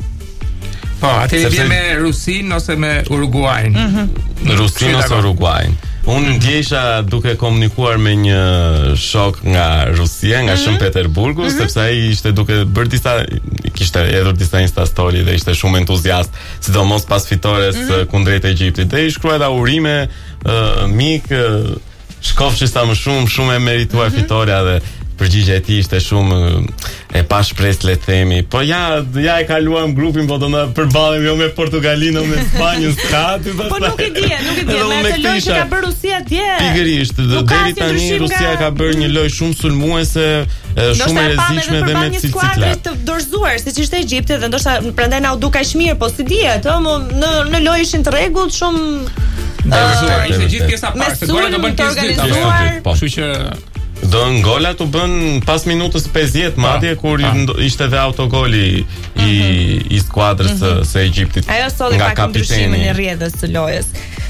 Po, atë i Sepse- bie me Rusin ose me Uruguayn. Në Rusin ose Uruguayn. Unë ndjesha duke komunikuar me një shok nga Rusia, nga Shën Peterburgu, sepse ai ishte duke bërë disa, kishte hedhur disa Insta story dhe ishte shumë entuziast, sidomos pas fitores mm kundrejt Egjiptit. Dhe i shkruaj dha urime, uh, mik, uh, shkofshi sa më shumë, shumë e merituar fitoria dhe përgjigjja e tij ishte shumë e pa shpresë le të themi. Po ja, ja e kaluam grupin, po do na përballem jo me Portugalinë, o me Spanjën, s'ka aty pastaj. Po nuk e di, nuk e di, Edhe me unë me atë këtë lojë që isha- ka bërë Rusia dje. Pikërisht, Nuk ka deri asnjë tani ndryshim Rusia nga- ka bërë një lojë shumë sulmuese, e, shumë e rrezikshme dhe me një cilësi skuadër lart. të dorëzuar, siç ishte Egjipti dhe ndoshta prandaj na u duk kaq mirë, po si dihet, ë, mo- në në lojë ishin të rregullt, shumë Dorëzuar, ishte gjithë pjesa e me parë, se gola do sulm bën të pjesë dytë. organizuar. Po. Kështu që Do golat u bën pas minutës pesëdhjetë madje kur i ndo- ishte dhe autogoli i i skuadrës së së Egjiptit Ajo solli nga pak ndryshimin e kapiteni. rrjedhës së lojës.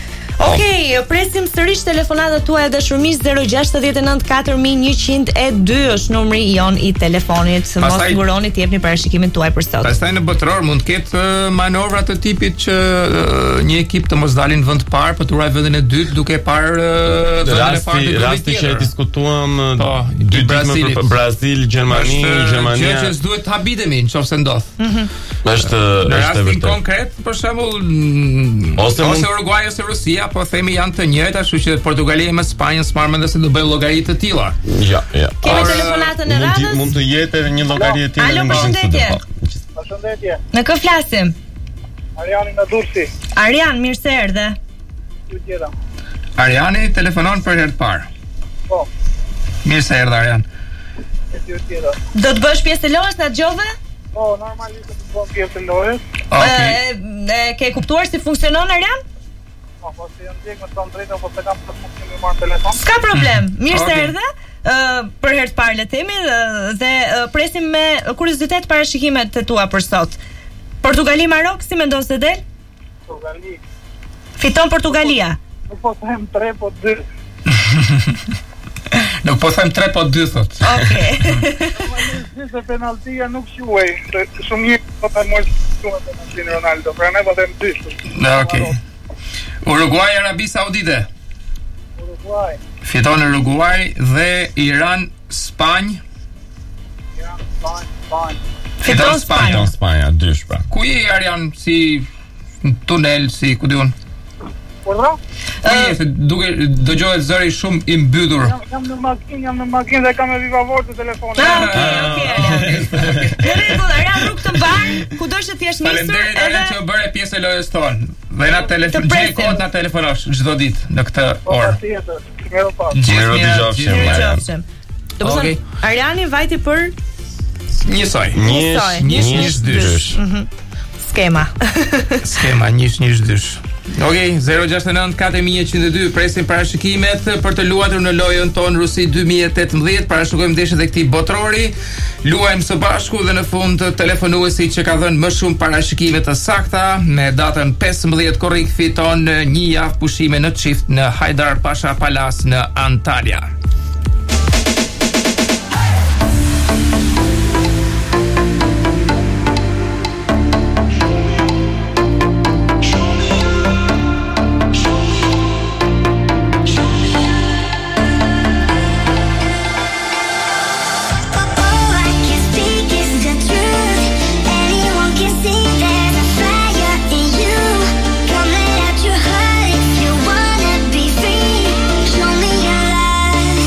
Okej, presim sërish telefonatat tuaja dashurisë zero gjasht nënt katër mijë njëqind e dy është numri jon i telefonit. Mos Pastaj- nguroni të jepni parashikimin tuaj për sot. pastaj në botror mund të ketë uh, manovra të tipit që uh, një ekip të mos dalin në vend të parë, por të ruaj vendin e dytë duke parë uh, vendin e parë Rasti, të grupit rasti që e tjetër. diskutuam Po, dy i ditë më Brazilit. për Brazil, Gjermani, Është, gjë Gjermania. që s'duhet të habitemi nëse ndodh. Është Në është e rastin vërtetë. konkret, për shembull, mm, Ose ose, mund- Uruguay ose Rusia, po themi janë të njëjta, kështu që Portugalia me Spanjën s'marr mend se do bëjë llogari të tilla. Ja, ja. Kemi Por, telefonatën e Mund të radhës. mund të jetë edhe një llogari e tillë Alo, në ndryshim përshëndetje. studio. Po. Përshëndetje, Në kë flasim? Ariani nga Durrësi. Arian, mirë se erdhe. Ju tjera. Ariani telefonon për herë të parë. Po, Mirë se erdhe Arian. ju tjera. Do të bësh pjesë e lojës na dëgjove? Po, normalisht do të bëjmë pjesë në lojës. Okej. E, e, ke kuptuar si funksionon Arian? Po, po se janë ndjek me të drejtë, po se kam të funksion me marrë telefon. S'ka problem. Mirë se Okej. erdhe. Ë për herë të parë le të themi ë, dhe ë, presim me kuriozitet parashikimet e tua për sot. Portugali Marok, si mendon se del? Portugali. Fiton Portugalia. Nuk po them tre, po dy. Nuk po them tre po dy thot. Okej. Nëse penaltia nuk quaj, se shumë mirë po ta mos shumë penaltin Ronaldo, pra ne po them dy. Okej. Uruguay Arabi Saudite. Uruguay, Fiton Uruguay dhe Iran Spanjë. Iran, Spanjë, Spanjë. Fiton Spanja. Fiton Spanja, dysh pra. Ku je Arian si në tunel, si ku diun? Urdhra? Ku je se duke dëgjohet zëri shumë i mbytur. Jam, jam në makinë, jam në makinë dhe kam me viva voce të telefonit. Ah, Okej, okej, Arian. Në rregull, Arian rrugë të mbar, kudo që ti jesh nisur, Faleminderit Arian që edhe u bëre pjesë e lojës tonë. Dhe na telefon, Të gjej presim. kohë na telefonosh çdo ditë në këtë Po, orë. patjetër. Mirë pa. Miro dëgjofshim. mirë Marian. qofshim. Do të Okej. thonë, Ariani vajti për Njësoj. Njësh, Njësh, njësh, njësh, dysh. skema. Skema njësh njësh dysh. Okej, zero gjasht e nënt katër mijë njëqind e dy presim parashikimet për të luajtur në lojën tonë Rusi dy mijë e tetëmbëdhjetë. Parashikojmë ndeshjet e këtij botrori. Luajmë së bashku dhe në fund telefonuesi që ka dhënë më shumë parashikime të sakta me datën pesëmbëdhjetë korrik fiton një javë pushime në çift në Hajdar Pasha Palace në Antalya. Come let out your heart if you wanna be free. Show me your light.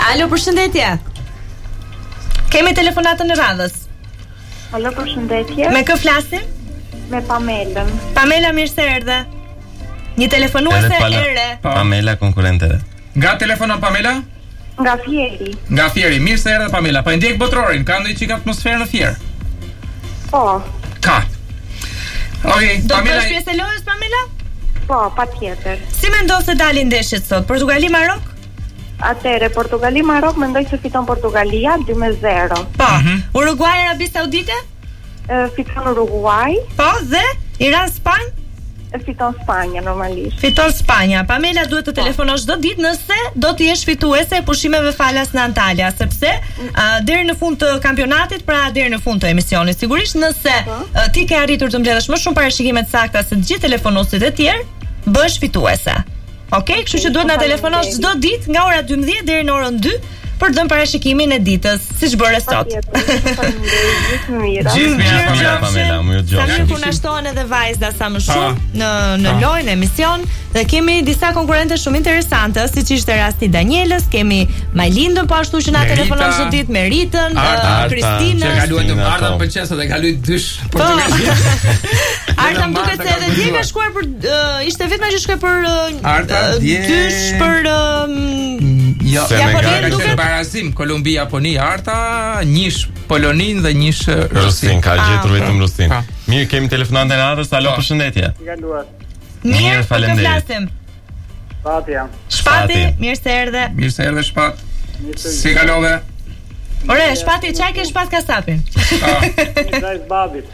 Alo, përshëndetje. Kemi telefonatën e radhës. Alo, përshëndetje. Me kë flasim? Me Pamelën. Pamela, mirë se erdhe. Një telefonuese e re. Pamela konkurrente. Nga telefonon Pamela? Nga Fieri. Nga Fieri, mirë se erdhe Pamela. Po e ndjek botrorin, ka ndonjë çik atmosferë në Fier? Po. Ka. Okej, Do të Pamela. bësh pjesë e lojës, Pamela? Po, patjetër. Si mendon se dalin ndeshjet sot? Portugali Marok? Atëre, Portugali Marok mendoj se fiton Portugalia dy me zero. Po. Uruguay Arabi Saudite? E, fiton Uruguay. Po, dhe Iran Spanjë? E fiton Spanja normalisht. Fiton Spanja. Pamela, duhet të telefonosh çdo ditë nëse do të jesh fituese e pushimeve falas në Antalya, sepse uh, deri në fund të kampionatit, pra deri në fund të emisionit, sigurisht nëse uh, ti ke arritur të mbledhësh më shumë parashikime të sakta se të gjithë telefonuesit e tjerë, bësh fituese. Okej, kështu që duhet na telefonosh çdo ditë nga ora dymbëdhjetë deri në orën dy për të dhënë parashikimin e ditës, siç bëre sot. Gjithë mirë. Gjithë mirë Pamela, më ju Sa mirë dëgjoj. kur na shtohen edhe vajzda sa më shumë në në lojë, në emision, dhe kemi disa konkurrente shumë interesante, siç ishte rasti Danielës, kemi Majlindën po ashtu që na Merita, telefonon çdo ditë, Meritën, Arta, uh, Kristinën. Që ka luajtur Arta për çesa dhe ka luajtur dysh Po. Portugali. Arta më duket se edhe dje ka shkuar për uh, ishte vetëm që shkoi për uh, Arta, uh, dje- dysh për uh, Jo, Japoninë ka duket. qenë barazim Kolumbi Japoni Arta, njësh Polonin dhe njësh Rusin, ka gjetur Ah, vetëm Rusin. Pa. Mirë, kemi telefonante në radhës. Alo, përshëndetje. Galuar. Mirë, faleminderit. faleminderit. Pati jam. Shpati, mirë se erdhe. Mirë se erdhe Shpat. Si kalove? Ore, Shpati, çaj ke Shpat kasapin? Një zajt babit.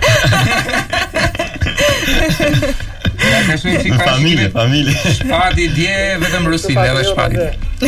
Ka shumë çik Familje, familje. Shpati dje vetëm Rusin dhe edhe Shpati.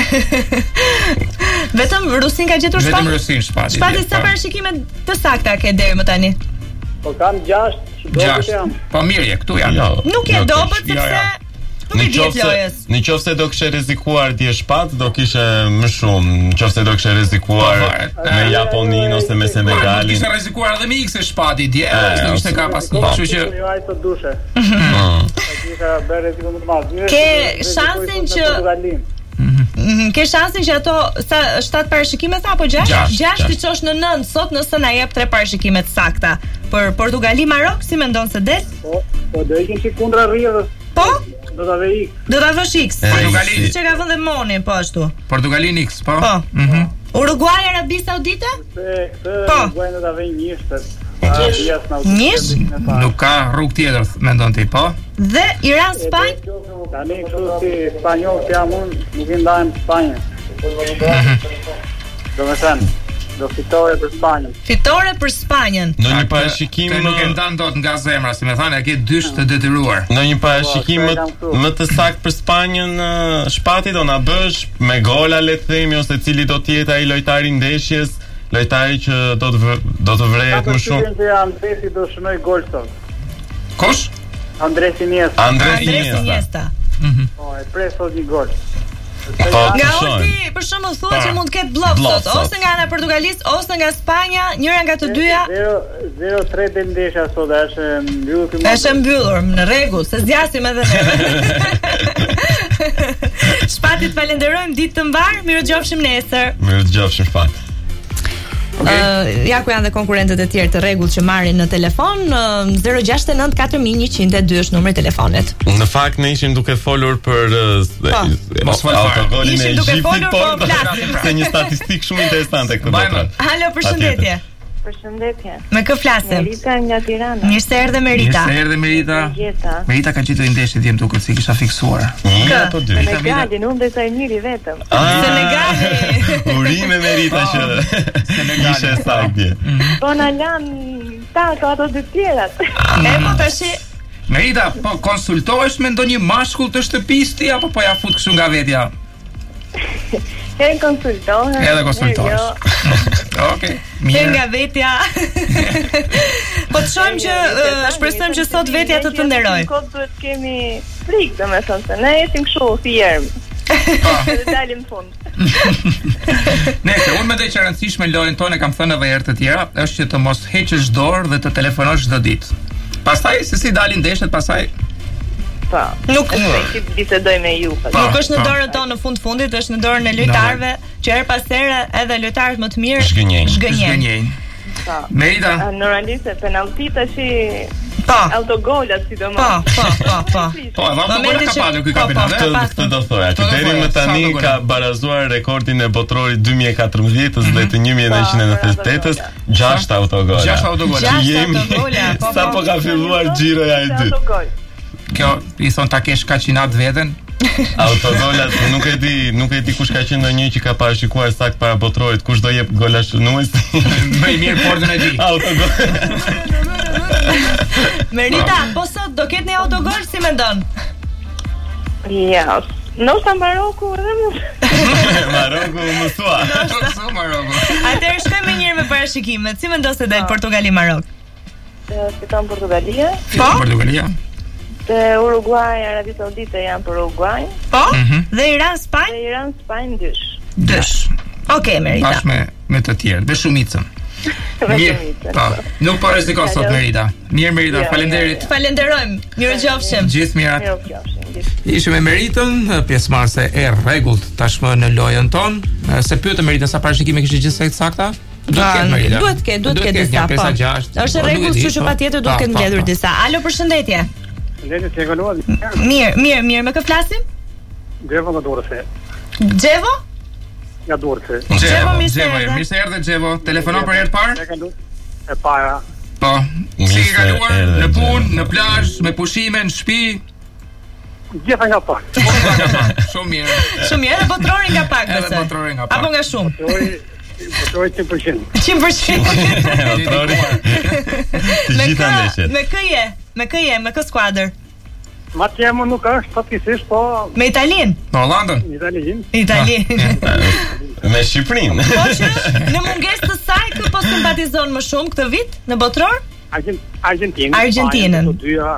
Vetëm Rusin ka gjetur Shpati? Vetëm Rusin Shpati. Shpati dje, sa po. parashikime të sakta ke deri më tani? Po kam gjashtë, që do të Gjashtë. jam. Po mirë je, këtu janë. Jo, Nuk je jo, dobët jo, sepse jo. nuk i vjet lojës. Në qoftë se do kishe rrezikuar dje Shpat, do kishe më shumë. Në qoftë se do kishe rrezikuar Po, me Japoninë ose me Senegalin. Kisha rrezikuar edhe me X e Shpati dje, E, s'do ishte ose- ka pas. Po. Kështu që Jo ai të dushe. Mm. Kisha bërë rreziku më të madh. Mirë, Ke rrezikoj shansin sot me që- Portugalin. Mhm, ke shansin që ato sa shtat parashikime tha apo gjashtë? Gjashtë, Gjashtë ti gjashtë. çosh në nënt sot nëse na jep tre parashikime të sakta. Për Portugali Marok, si mendon se del? Po, po do ikin çik kundra rrjedhës. Po? Do ta vej ik. Do ta vësh X. E, Portugali si- Që ka vënë dhe Monin po ashtu. Portugalin X, po? Po. Mhm. Uruguay Arabi Saudite? Se se Po. Guajnë do ta vej njështë. Njësh? Nuk ka rrugë tjetër, mendon ti, po? Dhe Iran Spanjë? Tani kështu si spanjoll që jam unë, nuk i ndajmë Spanjën. Do me thënë, do fitore për Spanjën. Fitore për Spanjën. Në një Atë- parashikim të nuk e ndan dot nga zemra, si më thanë, e ke dysh të detyruar. Në një parashikim Po, më, se e kam këtu. më të saktë për Spanjën, uh, Shpati do na bësh me gola, le të themi, ose cili do të jetë ai lojtari i ndeshjes, lojtari që do të vë- do të vrehet më shumë. Ka që Andresi do shënoj gol sot. Kush? Andres Iniesta. Andres Andres Iniesta. Iniesta. Po, e pres sot një gol. Po, Nga Shojmë. Ulti, për shembull thuhet Pa. që mund të ketë blok Blok sot, sot. ose nga ana portugalisë, ose nga Spanja, njëra nga të dyja. zero tre del ndeshja sot, është mbyllur ky Është mbyllur, në rregull, se zgjasim edhe neve. Shpatit falenderojmë, ditë të mbar, mirëgjofshim nesër. Mirë dëgjofshim Shpat. Okay. Uh, ja ku janë dhe konkurrentët e tjerë të rregull që marrin në telefon, uh, zero gjasht nënt katër mijë njëqind e dy është numri i telefonit. Në fakt ne ishim duke folur për uh, Mos fol fare. autogolin e Ishim duke Egjiptit, folur, po por flasim. se një statistikë shumë interesante këtë Bajmë. botër. Halo, përshëndetje. Përshëndetje. Me kë flasim? Merita nga Tirana. Mirë se erdhe Merita. Mirë se erdhe Merita. Gjeta. Merita ka gjetur ndeshjet djem duket se kisha fiksuar. Një apo dy. Senegalin, unë dhe sa e njëri vetëm. Senegali. Urime Merita që ishe saktë. Po na lan ta ka ato dy tjerat. E po tash Merita, po konsultohesh me ndonjë mashkull të shtëpisë ti apo po ja fut kështu nga vetja? Edhe konsultohen. Edhe konsultohesh. Okej, Ke mirë. nga vetja. Po të shohim që uh, shpresojmë që sot vetja të të nderoj. Kot duhet kemi frikë, domethënë se ne jetim kështu thjerm. Dhe dalim fund. Nëse unë mendoj që e rëndësishme lojën tonë, kam thënë edhe herë të tjera, është që të mos heqësh dorë dhe të telefonosh çdo ditë. Pastaj se si dalin ndeshjet, pastaj Po. Nuk që bisedoj me ju. Nuk është në dorën tonë në fund fundit, është në dorën e lojtarëve, që her pas here edhe lojtarët më të mirë zgënjejnë. Zgënjejnë. Po. Merita. Normalisht penalti tash Po. Autogolat sidomos. Po, po, po, po. Po, autogola ka padur ky kampionat. Këtë do thoya, që deri më tani ka barazuar rekordin e botrorit dy mijë e katërmbëdhjetës dhe të një mijë e nëntëqind e nëntëdhjetë e tetës, gjashtë autogola. gjashtë autogola. Jemi sapo ka filluar xhiroja e dytë. Kjo i thon ta kesh kaçinat veten. Autogolat, nuk e di, nuk e di kush ka qenë ndonjë që ka parashikuar sakt para botrorit, kush do jep gola shënues. Më i mirë portën e di. Autogol. Merita, po sot do ketë një autogol si mendon? Ja, nosta Maroku edhe më. Maroku më thua. Nosta Maroku. Atëherë shkojmë njëherë me parashikimet. Si mendon se del Portugali Marok? Fiton Portugalia. Po? Portugalia. Te Uruguay, Arabi Saudite janë për Uruguay. Po? Dhe Iran, Spanjë? Dhe Iran, Spanjë dysh. Dysh. Okej, Merita. Bashkë me me të tjerë, dhe shumicën. Mirë, po. Nuk po rreziko sot Merita. Mirë Merita, faleminderit. Falenderojmë. Mirëqofshim. Gjithë mirat. Ishim me Meritën, pjesëmarrëse e rregullt tashmë në lojën tonë. Se pyetëm Meritën sa parashikime kishte gjithsej sakta? Duhet ke, duhet ke disa, po. Është rregull, kështu që patjetër duhet të mbledhur disa. Alo, përshëndetje. Përshëndetje, si e kaluat? Mirë, mirë, mirë, me kë flasim? Gjevo nga Durrësi. Gjevo? Nga Durrësi. Gjevo, Gjevo, mirë se erdhe Gjevo. Telefonon për herë të parë? E para. Po. Si ke kaluar? Në punë, në plazh, me pushime, në shtëpi? Gjitha nga pak. Shumë mirë. Shumë mirë, edhe botrori nga pak besoj. Edhe botrori nga pak. Apo nga shumë? Botrori cent përqind. cent përqind. Botrori. Me kë? Me kë je? Me kë je? Me kë skuadër? Ma të jemë nuk është, fatkisisht, po... Me Italin? Me Hollandën? Italin. Italin. Me Shqipërinë. Po që në mungesë të saj kë po simpatizon më shumë këtë vit në botror? Argentinën. Argentinën.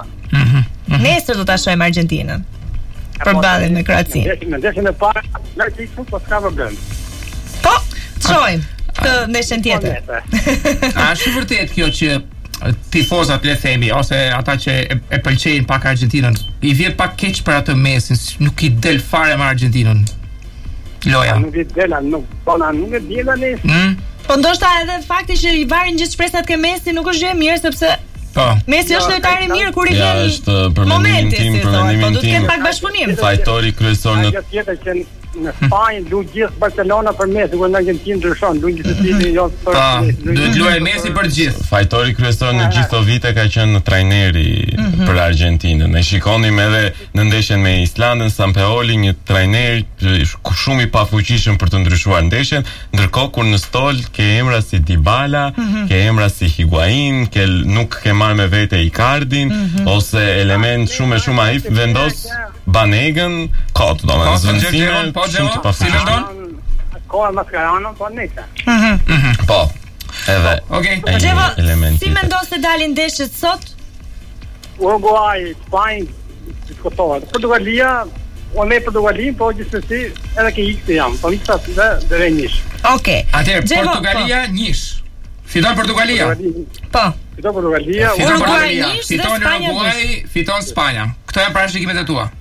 Nesër do ta shohim Argentinën. Përballën me Kroacinë. Në ndeshjen e parë, në tikun po s'ka problem. Po, shohim të ndeshjen tjetër. A është vërtet kjo që tifozat le themi ose ata që e, e pëlqejnë pak Argentinën i vjen pak keq për atë Mesin, nuk i del fare me Argentinën loja. Nuk i del, nuk bona, nuk e diela Messi. Mm? Po ndoshta edhe fakti që i varin gjithë shpresat ke Messi nuk është gjë e mirë sepse po. Messi është lojtar i mirë kur i ja, vjen. Është për mendimin tim, për mendimin tim. Po duhet të ketë pak bashkëpunim. Fajtori kryesor në tjetër që në Spanjë lu gjithë Barcelona për Messi, kur në Argentinë ndryshon, lu gjithë secili jo për Messi. Duhet luajë Messi për gjithë. Fajtori kryesor në gjithë këto vite ka qenë trajneri mm-hmm. për Argentinën. Ne shikonim edhe në ndeshjen me Islandën, Sampaoli, një trajner shumë i pafuqishëm për të ndryshuar ndeshjen, ndërkohë kur në stol ke emra si Dybala, mm-hmm. ke emra si Higuain, ke nuk ke marrë me vete Icardin mm-hmm. ose element shumë shumë ai vendos Banegen, kot domethënë zëvendësime. Po, Gjevo, si mendon? Koha Mascherano, po nese. Mhm. Po. Edhe. Okej. Gjevo, si mendon se dalin ndeshjet sot? Uruguay, Spanjë, diskutohet. Portugalia, unë me Portugalin, po gjithsesi edhe ke ikse jam, po iksa dhe dhe nish. Okej. Atëherë Portugalia nish. Fiton Portugalia. Po. Fiton Portugalia, Uruguay nish, fiton Uruguay, fiton Spanja. Këto janë parashikimet e tua.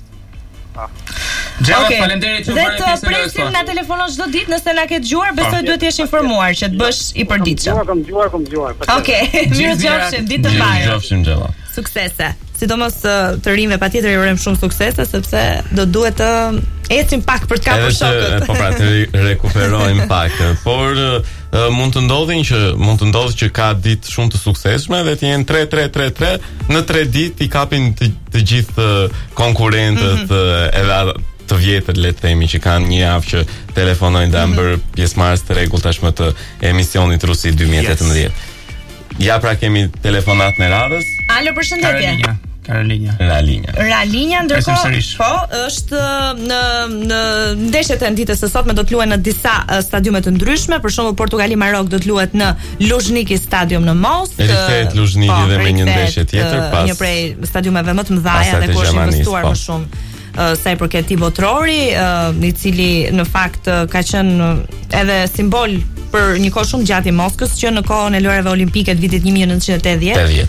Gjevo, okay. Faleminderit që dhe të presim na telefonon çdo ditë nëse na ke dëgjuar, besoj duhet të jesh informuar që të bësh i përditshëm. Kam dëgjuar, kam dëgjuar. Okej, mirëqofshim, ditë të mbarë. Mirëqofshim Gjevo. Suksese. Sidomos të rinjve patjetër i urojmë shumë suksese sepse do duhet të ecim pak për të kapur shokët. Po pra të rekuperojmë pak, por uh, mund të ndodhin që mund të ndodhë që ka ditë shumë të suksesshme dhe të jenë tre tre tre tre në tre ditë i kapin të, të gjithë konkurrentët mm-hmm. edhe të vjetër le të themi që kanë një javë që telefonojnë dhe mm-hmm. bërë pjesëmarrës të rregull tashmë të emisionit Rusi dy mijë e tetëmbëdhjetë. Yes. Ja pra kemi telefonat në radhës. Alo, përshëndetje. Karolinja. Ralinja. Ralinja, ndërkohë, po, është në në ndeshjet e ditës së sotme do të luhen në disa uh, stadiume të ndryshme, për shembull Portugali Marok do të luhet në Luzhniki Stadium në Moskë. Rikthehet Luzhniki dhe me një ndeshje tjetër pas një prej stadiumeve më të mëdha dhe ku është investuar më shumë uh, sa i përket tij botrori, uh, i cili në fakt uh, ka qenë edhe simbol për një kohë shumë gjatë i Moskës që në kohën e lojrave olimpike të vitit një mijë e nëntëqind e tetëdhjetë.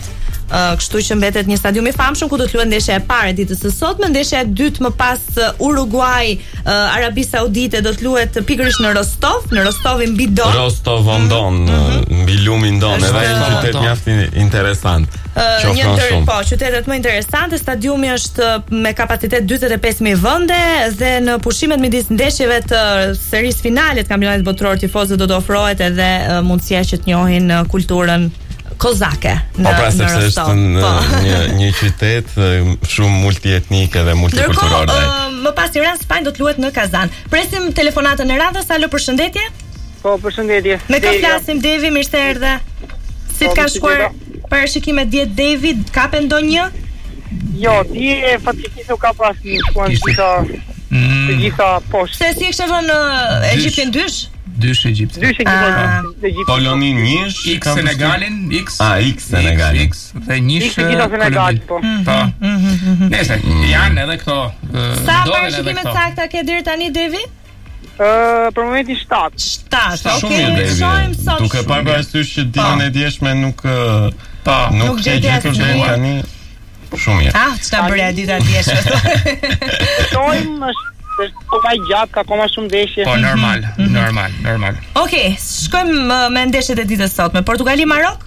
Uh, kështu që mbetet një stadium i famshëm ku do të luhet ndeshja e parë e ditës së sotme, ndeshja e dytë më pas uh, Uruguay, uh, Arabi Saudite do të luhet pikërisht në Rostov, në Rostovin mbi Don. Rostov-on-Don, mm-hmm. mbi lumin Don, edhe një qytet mjaft interesant. Uh, një ndër po, qytetet më interesante, stadiumi është me kapacitet dyzet e pesë mijë vende dhe në pushimet midis ndeshjeve të serisë finale të kampionatit botëror tifozët do të ofrohet edhe uh, mundësia që të njohin uh, kulturën kozake në, po, pra, në Rostov. Është në, po. një, një qytet shumë multietnike dhe multikulturore. Ndërkohë, uh, më pas Tiranë Spanjë do të luhet në Kazan. Presim telefonatën e radhës. Alo, përshëndetje. Po, përshëndetje. Me kë flasim, Devi? Mirë se erdhe. Si të kanë shkuar parashikimet djetë, Devi? Kape ndonjë? Jo, dje fatikisht nuk ka pas një shkuan gjitha të gjitha poshtë. Se si e kështë vënë Egjiptin dysh? Dysh Egjipt. Dysh Egjipt. Polonin njësh, X Senegalin, X. Ah, X Senegalin. X dhe njësh Senegal, po. Po. Nëse janë edhe këto. Sa parashikimet sakta ke deri tani, Devi? Ë, për momentin shtatë. shtatë. Okej, shojmë sot. Duke parë parasysh që ditën e djeshme nuk pa nuk ke gjetur deri tani. Shumë mirë. Ah, ç'ta bëre dita e djeshme? Shojmë është po më gjatë, ka koma shumë ndeshje. Po normal, normal, normal. Okej, shkojmë me ndeshjet e ditës sot me Portugali Marok.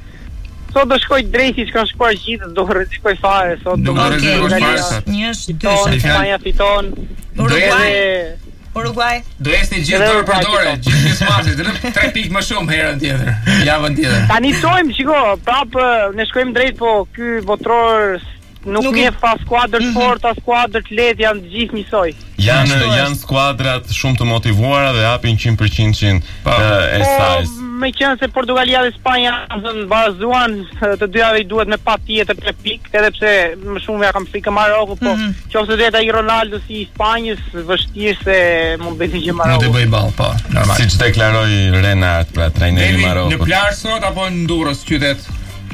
Sot do shkoj drejti, s'kam shkuar gjithë, do rrezikoj fare sot. Do rrezikosh fare. Një, dy, Spanja fiton. Uruguay. Uruguay. Do esni gjithë dorë për dorë, gjithë pjesëmarrësit, vetëm tre pikë më shumë herën tjetër, javën tjetër. Tani shojmë, shiko, prapë ne shkojmë drejt, po ky botror nuk, nuk njeh fa skuadër të forta, skuadër të lehtë, janë të gjithë njësoj. Janë janë skuadrat shumë të motivuara dhe hapin cent për cent e saj. Me qenë se Portugalia dhe Spanja bazuan të dyjave i duhet me patjetër tre pikë, edhe pse më shumë ja kam frikë Maroku, po nëse vetë ai Ronaldo si i Spanjës, vështirë se mund bëjë gjë Maroku. Mund të bëj ball, po, normal. Siç deklaroi Renard, pra trajneri i Marokut. Në plazh sot apo në Durrës qytet?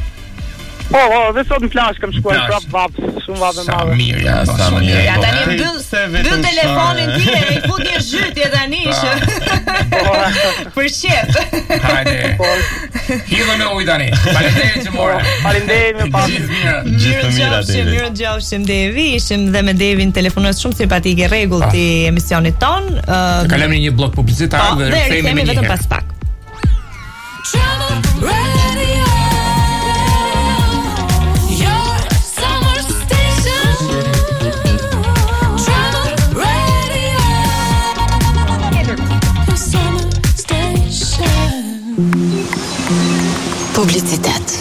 Po, po, dhe sot në plazh kam shkuar prap vap, shumë vap e madhe. Sa mirë, ja, sa mirë. Ja tani mbyll mbyll telefonin ti e i fut një zhytje tani që për shef. Hajde. Hidhë në ujë tani. Faleminderit që morë. Faleminderit me pas. Gjithë të mira Devi. Mirë ngjofshim Devi, ishim dhe me Devin telefonues shumë simpatik i rregullt i emisionit ton. Kalojmë në një blok publicitar dhe rikthehemi më vetëm pas pak. Publicitet.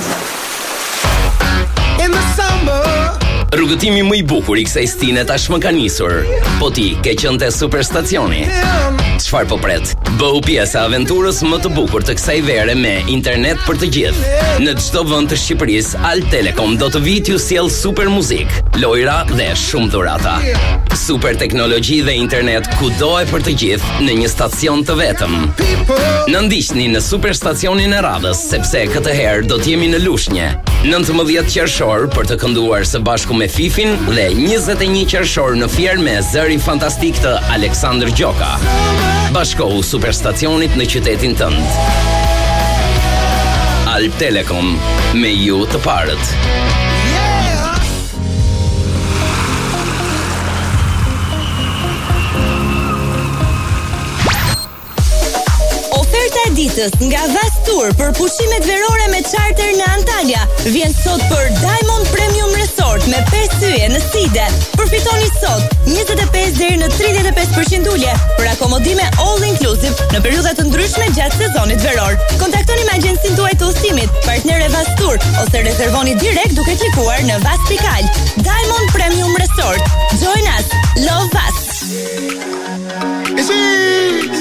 Rrugëtimi më i bukur i kësaj stine tashmë ka nisur. Po ti ke qenë te superstacioni. Çfarë po pret? Bëu pjesë e aventurës më të bukur të kësaj vere me internet për të gjithë. Në çdo vend të Shqipërisë, Al Telekom do të vijë t'ju sjell super muzikë, lojra dhe shumë dhurata. Super teknologji dhe internet kudo e për të gjithë në një stacion të vetëm. Në ndiqni në superstacionin e radhës, sepse këtë herë do t'jemi në Lushnjë. nëntëmbëdhjetë qershor për të kënduar së bashku me Fifin dhe njëzet e një qershor në Fier me zërin fantastik të Aleksandr Gjoka. Bashkohu superstacionit në qytetin tënd. Al Telekom, me ju të parët. Oferta e ditës nga Vastur për pushimet verore me charter në Antalya vjen sot për Diamond Premium Resort me pesë yje në Side. Përfitoni sot njëzet e pesë deri në tridhjetë e pesë përqind ulje për akomodime all inclusive në periudha të ndryshme gjatë sezonit veror. Kontaktoni me agjencinë tuaj të udhëtimit, partnerë Vastur, ose rezervoni direkt duke klikuar në vas pikë al. Diamond Premium Resort. Join us. Love us. It's it.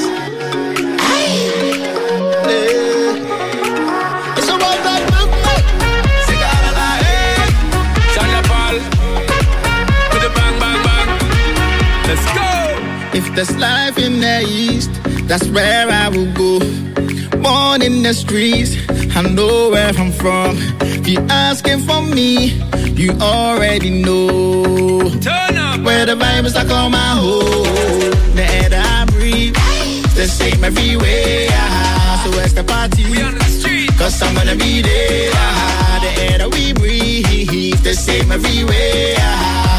It's about that movement. Cigar la hey. Jana Paul. With the bang bang bang. Let's go. If there's life in the east, that's where I will go. Born in the streets, I know where I'm from. If you're asking for me, you already know. Turn up. Where the vibes I call my home. The air that I breathe, the same everywhere. So where's the party? We on the street. Cause I'm gonna be there. The air that we the same everywhere.